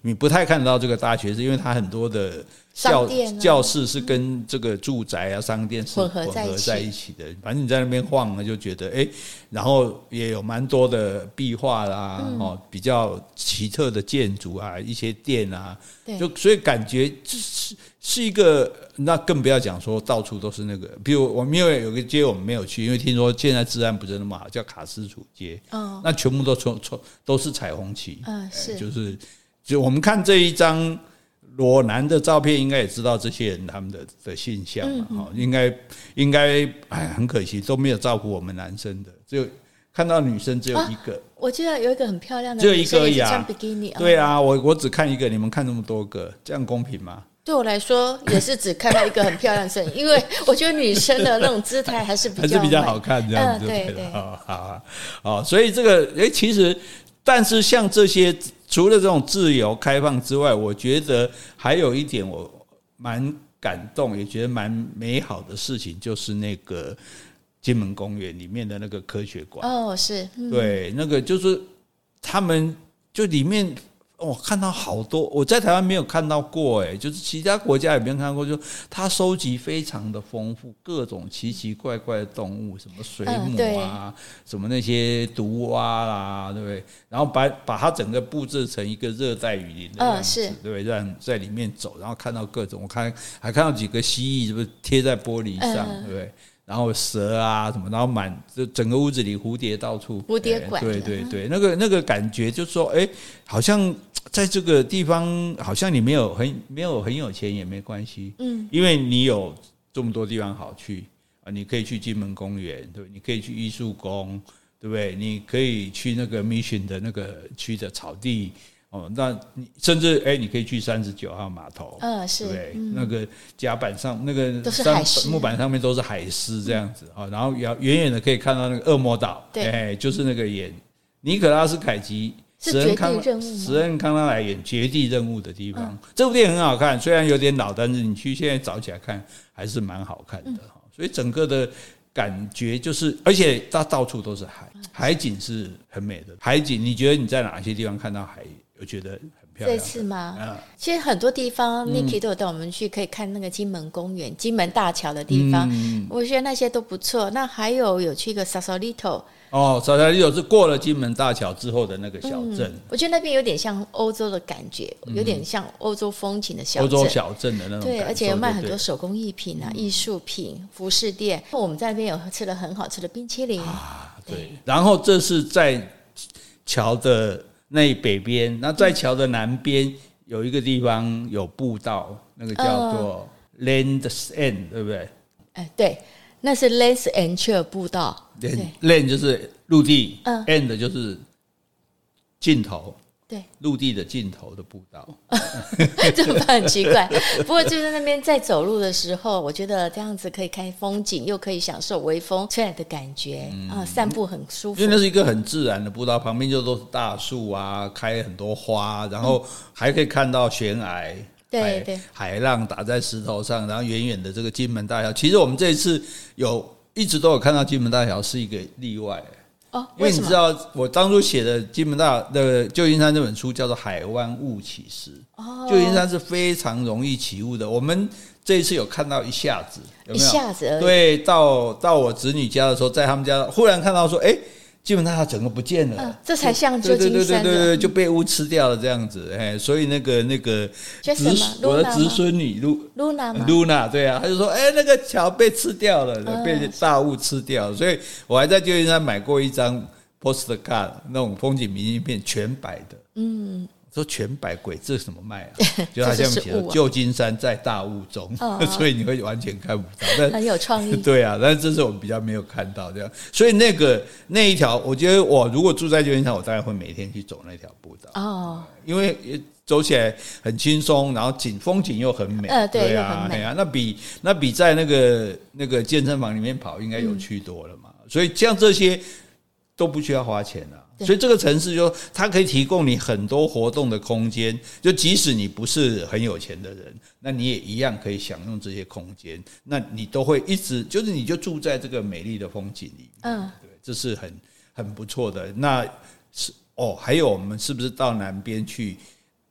你不太看得到这个大学，是因为它很多的教室是跟这个住宅啊、商店是混合在一起的。反正你在那边晃了，就觉得然后也有蛮多的壁画啦，比较奇特的建筑啊，一些店啊，就所以感觉是一个，那更不要讲说到处都是那个，比如我们因为有个街我们没有去，因为听说现在治安不是那么好，叫卡斯楚街，那全部都是彩虹旗，是就我们看这一张裸男的照片，应该也知道这些人他们的现象嘛，应该很可惜都没有照顾我们男生的，只有看到女生只有一个。 我记得有一个很漂亮的， 只有一个而已啊， 对啊，我只看一个，你们看那么多个，这样公平吗？ 对我来说也是只看到一个很漂亮的身影，因为我觉得女生的那种姿态还是比较好看，这样子对对， 好，所以这个其实，但是像这些除了这种自由开放之外，我觉得还有一点我蛮感动，也觉得蛮美好的事情，就是那个金门公园里面的那个科学馆。 是， 对，那个就是他们就里面。看到好多我在台湾没有看到过，就是其他国家也没有看过，就他收集非常的丰富，各种奇奇怪怪的动物，什么水母啊，什么那些毒蛙啦，对不对？然后把它整个布置成一个热带雨林的样子，对不对？让在里面走，然后看到各种，我还看到几个蜥蜴，是不是贴在玻璃上，对不对？然后蛇啊什么，然后就整个屋子里蝴蝶到处， 蝴蝶馆， 对，那个感觉就是说，好像在这个地方，好像你没有很有钱也没关系，因为你有这么多地方好去啊，你可以去金门公园，对，你可以去艺术宫，对不对？你可以去那个 Mission 的那个区的草地。那你甚至你可以去39号码头， 是， 对，那个甲板上那个都是海狮， 木板上面都是海狮这样子然后远远的可以看到那个恶魔岛，对，就是那个演尼可拉斯凯奇史恩康纳莱演绝地任务的地方，这部电影很好看，虽然有点老，但是你去现在找起来看还是蛮好看的，所以整个的感觉就是，而且它到处都是海景是很美的海景。你觉得你在哪些地方看到海？我觉得很漂亮。 这次吗？其实很多地方 Niki 都有带我们去，可以看那个金门公园、金门大桥的地方，我觉得那些都不错。那还有去一个 Sausalito。 Sausalito 是过了金门大桥之后的那个小镇， 我觉得那边有点像欧洲的感觉，有点像欧洲风情的小镇， 欧洲小镇的那种感觉。 对，而且有卖很多手工艺品啊、艺术品、服饰店。我们在那边有吃了很好吃的冰淇淋对。然后这是在桥的那北边，那在桥的南边有一个地方有步道，那个叫做 Land's End， 对不对？ 对，那是 Land's End 步道。 Land 就是陆地，End 就是尽头。 对， 陆地的尽头的步道， 这不很奇怪。不过就在那边在走路的时候，我觉得这样子可以看风景，又可以享受微风吹来的感觉散步很舒服。 因为那是一个很自然的步道，旁边就都是大树啊，开很多花，然后还可以看到悬崖。 对， 海浪打在石头上，然后远远的这个金门大桥。其实我们这一次一直都有看到金门大桥是一个例外。因为你知道，我当初写的金门的旧金山这本书叫做《海湾雾起时》。旧金山是非常容易起雾的。我们这一次有看到一下子，有没有？ 一下子而已。 对，到我侄女家的时候，在他们家忽然看到说，金门大桥整个不见了， 这才像旧金山的， 对，就被雾吃掉了这样子，所以那个我的侄孙女Luna，对啊，他就说，那个桥被吃掉了，被大雾吃掉了，所以我还在旧金山买过一张 postcard 那种风景明信片，全白的，说全白鬼，这是什么卖啊？就他下面写的旧金山在大雾中，所以你会完全看不到，但很有创意。 对啊，但是这是我们比较没有看到这样，所以那一条，我觉得我如果住在旧金山，我大概会每天去走那条步道因为走起来很轻松，然后风景又很美， 对啊，对啊，那比在那个健身房里面跑应该有趣多了嘛，所以像这些都不需要花钱啊。所以这个城市它可以提供你很多活动的空间，就即使你不是很有钱的人，那你也一样可以享用这些空间，那你都会一直就是你就住在这个美丽的风景里面，对，这是很不错的。那是还有我们是不是到南边去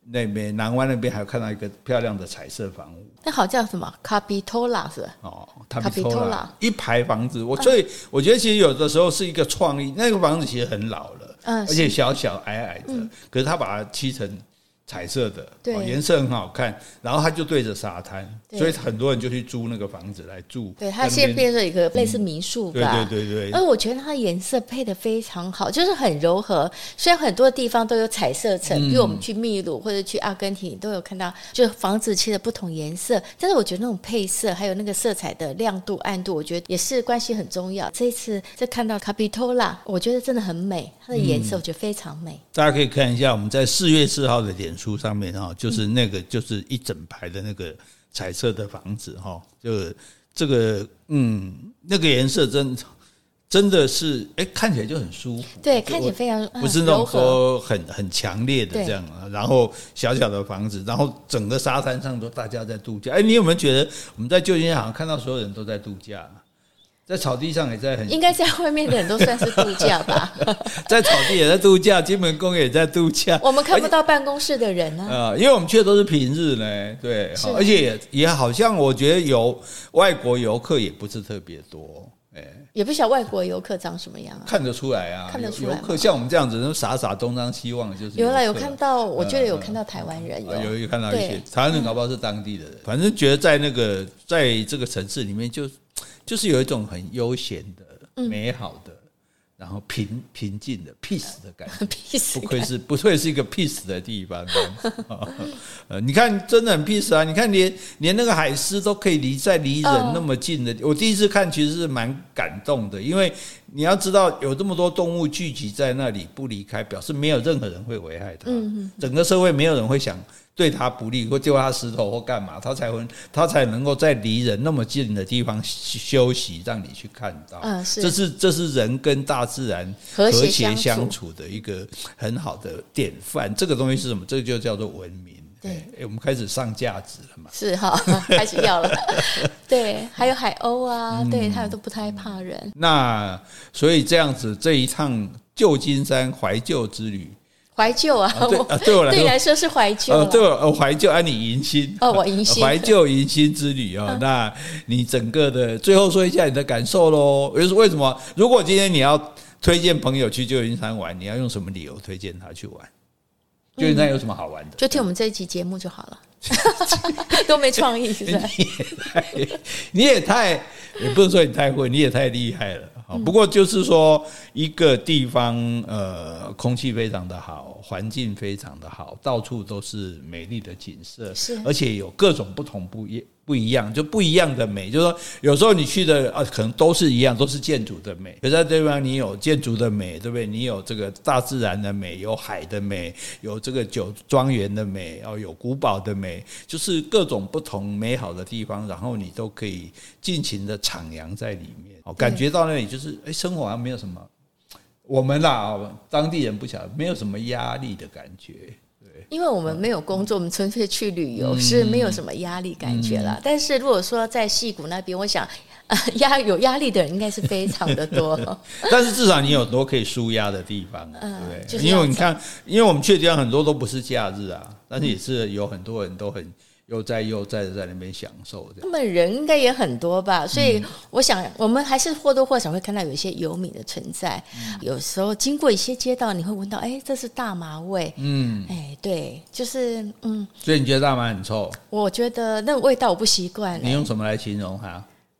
那边南湾那边还有看到一个漂亮的彩色房屋， 那好叫什么 Capitola 是吧？ 哦 Capitola 一排房子，所以我觉得其实有的时候是一个创意。那个房子其实很老了，而且小小矮矮的，可是他把它漆成彩色的，颜色很好看，然后它就对着沙滩，所以很多人就去租那个房子来住。 对，它现在变成一个类似民宿吧。 对。 而我觉得它颜色配得非常好，就是很柔和。虽然很多地方都有彩色层，比如我们去秘鲁或者去阿根廷都有看到，就房子漆的不同颜色。但是我觉得那种配色还有那个色彩的亮度、暗度，我觉得也是关系很重要。这一次再看到 Capitola， 我觉得真的很美，它的颜色我觉得非常美。 大家可以看一下我们在4月4号的脸书上面就是那个就是一整排的那个彩色的房子就这个那个颜色真的是看起来就很舒服， 对，看起来非常不是那种说很强烈的这样然后小小的房子，然后整个沙滩上都大家在度假。你有没有觉得我们在旧金山好像看到所有人都在度假？在草地上也在应该在外面的人都算是度假吧在草地也在度假，金门公园也在度假， 我们看不到办公室的人因为我们去的都是平日呢，对，而且也好像我觉得外国游客也不是特别多， 也不晓得外国游客长什么样看得出来啊， 看得出来游客像我们这样子傻傻东张西望，就是有看到，我觉得有看到台湾人， 有看到一些台湾人，搞不好是当地的人，反正觉得在这个城市里面就是有一种很悠闲的、美好的，然后平静的 peace 的感觉，不愧是一个 peace 的地方。你看真的很 peace 啊！你看连那个海狮都可以离人那么近的，我第一次看其实是蛮感动的，因为你要知道有这么多动物聚集在那里不离开，表示没有任何人会危害它，整个社会没有人会想对他不利或丢他石头或干嘛，他才能够在离人那么近的地方休息，让你去看到。这是人跟大自然和谐相处的一个很好的典范。这个东西是什么？这个就叫做文明。对，我们开始上价值了嘛？ 是哈，开始要了。对，还有海鸥啊，对，他们都不太怕人。 那所以这样子，这一趟旧金山怀旧之旅。 怀旧啊， 对我来说是怀旧。 对我怀旧，你迎新我迎新， 怀旧迎新之旅那你整个的最后说一下你的感受咯。为什么？如果今天你要推荐朋友去旧金山玩，你要用什么理由推荐他去玩？旧金山有什么好玩的？ 就听我们这一期节目就好了。都没创意，是吧？ 你也不是说你太会，你也太厉害了。不过就是说，一个地方空气非常的好，环境非常的好，到处都是美丽的景色，而且有各种不一样，就不一样的美。就是说，有时候你去的可能都是一样，都是建筑的美。可是在这地方，你有建筑的美，对不对？你有这个大自然的美，有海的美，有这个酒庄园的美，有古堡的美，就是各种不同美好的地方，然后你都可以尽情的徜徉在里面，感觉到那里就是生活好像没有什么，我们当地人不晓得没有什么压力的感觉。 因为我们没有工作，我们纯粹去旅游，是没有什么压力感觉啦。但是如果说在矽谷那边，我想有压力的人应该是非常的多。 但是至少你有很多可以舒压的地方，对不对？因为你看，因为我们去的地方很多都不是假日啊，但是也是有很多人都很悠哉的在那边享受。 他们人应该也很多吧，所以我想我们还是或多或少会看到有一些游民的存在。有时候经过一些街道，你会闻到这是大麻味。对，就是所以你觉得大麻很臭？ 我觉得那个味道我不习惯。 你用什么来形容它？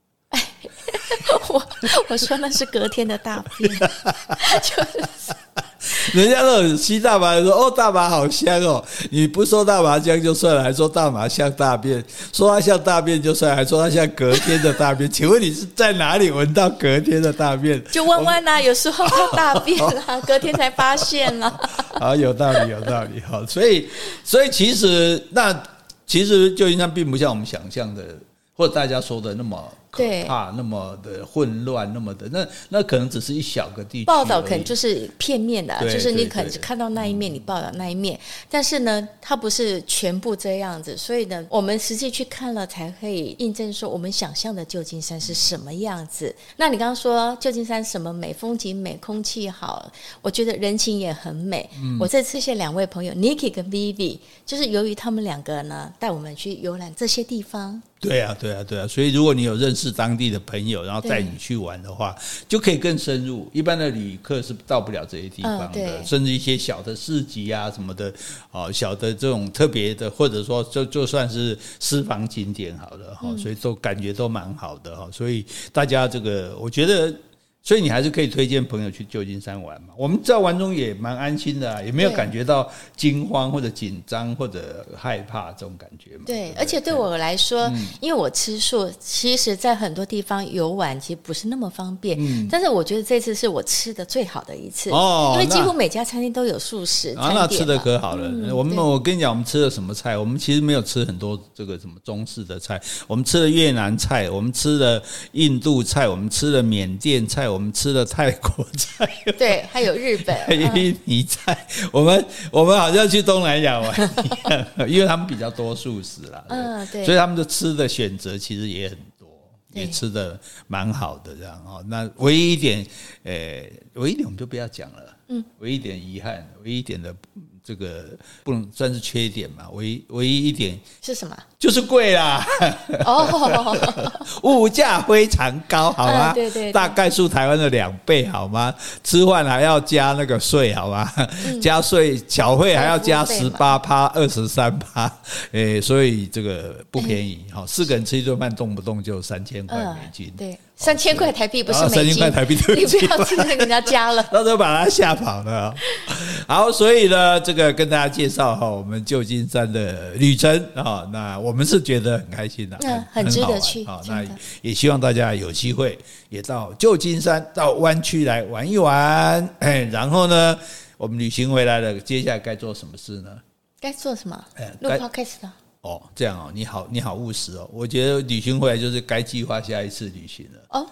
我说那是隔天的大便。就是人家那种吸大麻说大麻好香你不说大麻香就算了，还说大麻像大便，说它像大便就算了，还说它像隔天的大便。请问你是在哪里闻到隔天的大便？ 就弯弯有时候它大便隔天才发现好，有道理好，所以其实旧金山并不像我们想象的或者大家说的那么可怕，那么的混乱，那么的那可能只是一小个地区报道，可能就是片面的，就是你可能只看到那一面，你报道那一面，但是呢，它不是全部这样子，所以呢，我们实际去看了，才可以印证说我们想象的旧金山是什么样子。那你刚刚说旧金山什么美，风景美，空气好，我觉得人情也很美。我这次谢谢两位朋友 Nikki 跟 Vivi， 就是由于他们两个呢带我们去游览这些地方。 对啊，所以如果你有认识当地的朋友，然后带你去玩的话，就可以更深入。一般的旅客是到不了这些地方的，甚至一些小的市集啊什么的，小的这种特别的，或者说就算是私房景点好了，所以都感觉都蛮好的。所以大家这个，我觉得。所以你还是可以推荐朋友去旧金山玩嘛。我们在玩中也蛮安心的也没有感觉到惊慌或者紧张或者害怕这种感觉嘛。 对，而且对我来说，因为我吃素，其实在很多地方游玩其实不是那么方便。但是我觉得这次是我吃的最好的一次，因为几乎每家餐厅都有素食餐点那吃的可好了。我跟你讲，我们吃了什么菜？我们其实没有吃很多这个什么中式的菜，我们吃了越南菜，我们吃了印度菜，我们吃了缅甸菜。我们吃了泰国菜， 对，还有日本印尼菜。我们好像去东南亚玩一样，因为他们比较多素食啦，对，所以他们的吃的选择其实也很多，也吃的蛮好的这样。那唯一一点我们就不要讲了，唯一一点遗憾，唯一一点的这个不能算是缺点嘛，唯一一点是什么？ 就是贵啦，物价非常高，好吗？ 对， 大概是台湾的2倍，好吗？吃饭还要加那个税，好吗？加税，小费还要加18%、23%，所以这个不便宜。4个人吃一顿饭，动不动就3000块美金。 对，3000块台币不是美金， 3000块台币，对不起， 你不要吃那个人家加了， 到时候把他吓跑了。好，所以呢，这个跟大家介绍我们旧金山的旅程那我们是觉得很开心的， 很值得去。 那也希望大家有机会也到旧金山、到湾区来玩一玩。然后呢，我们旅行回来了，接下来该做什么事呢？ 该做什么？录 podcast 了。 这样你好务实哦。我觉得旅行回来就是该计划下一次旅行了。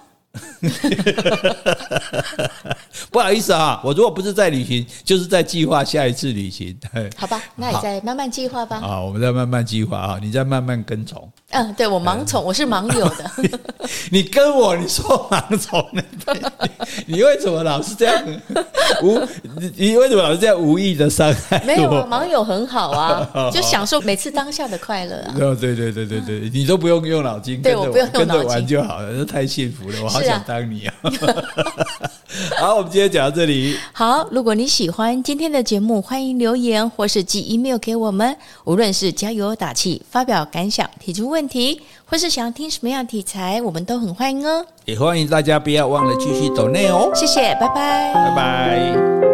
不好意思我如果不是在旅行，就是在计划下一次旅行。 好吧，那你再慢慢计划吧。 我们再慢慢计划你再慢慢跟从。 对，我盲从，我是盲友的。 你跟我，你说盲从，你为什么老是这样？你为什么老是这样无意的伤害我？ 没有盲友很好啊，就享受每次当下的快乐对，你都不用用脑筋， 对，我不用用脑筋， 跟着玩就好了，太幸福了，我好想当你好，我们今天讲到这里。 好，如果你喜欢今天的节目，欢迎留言或是寄 email 给我们，无论是加油打气、发表感想、提出问题，或是想要听什么样的题材，我们都很欢迎哦。 也欢迎大家不要忘了继续抖内哦。 谢谢，拜拜， 拜拜。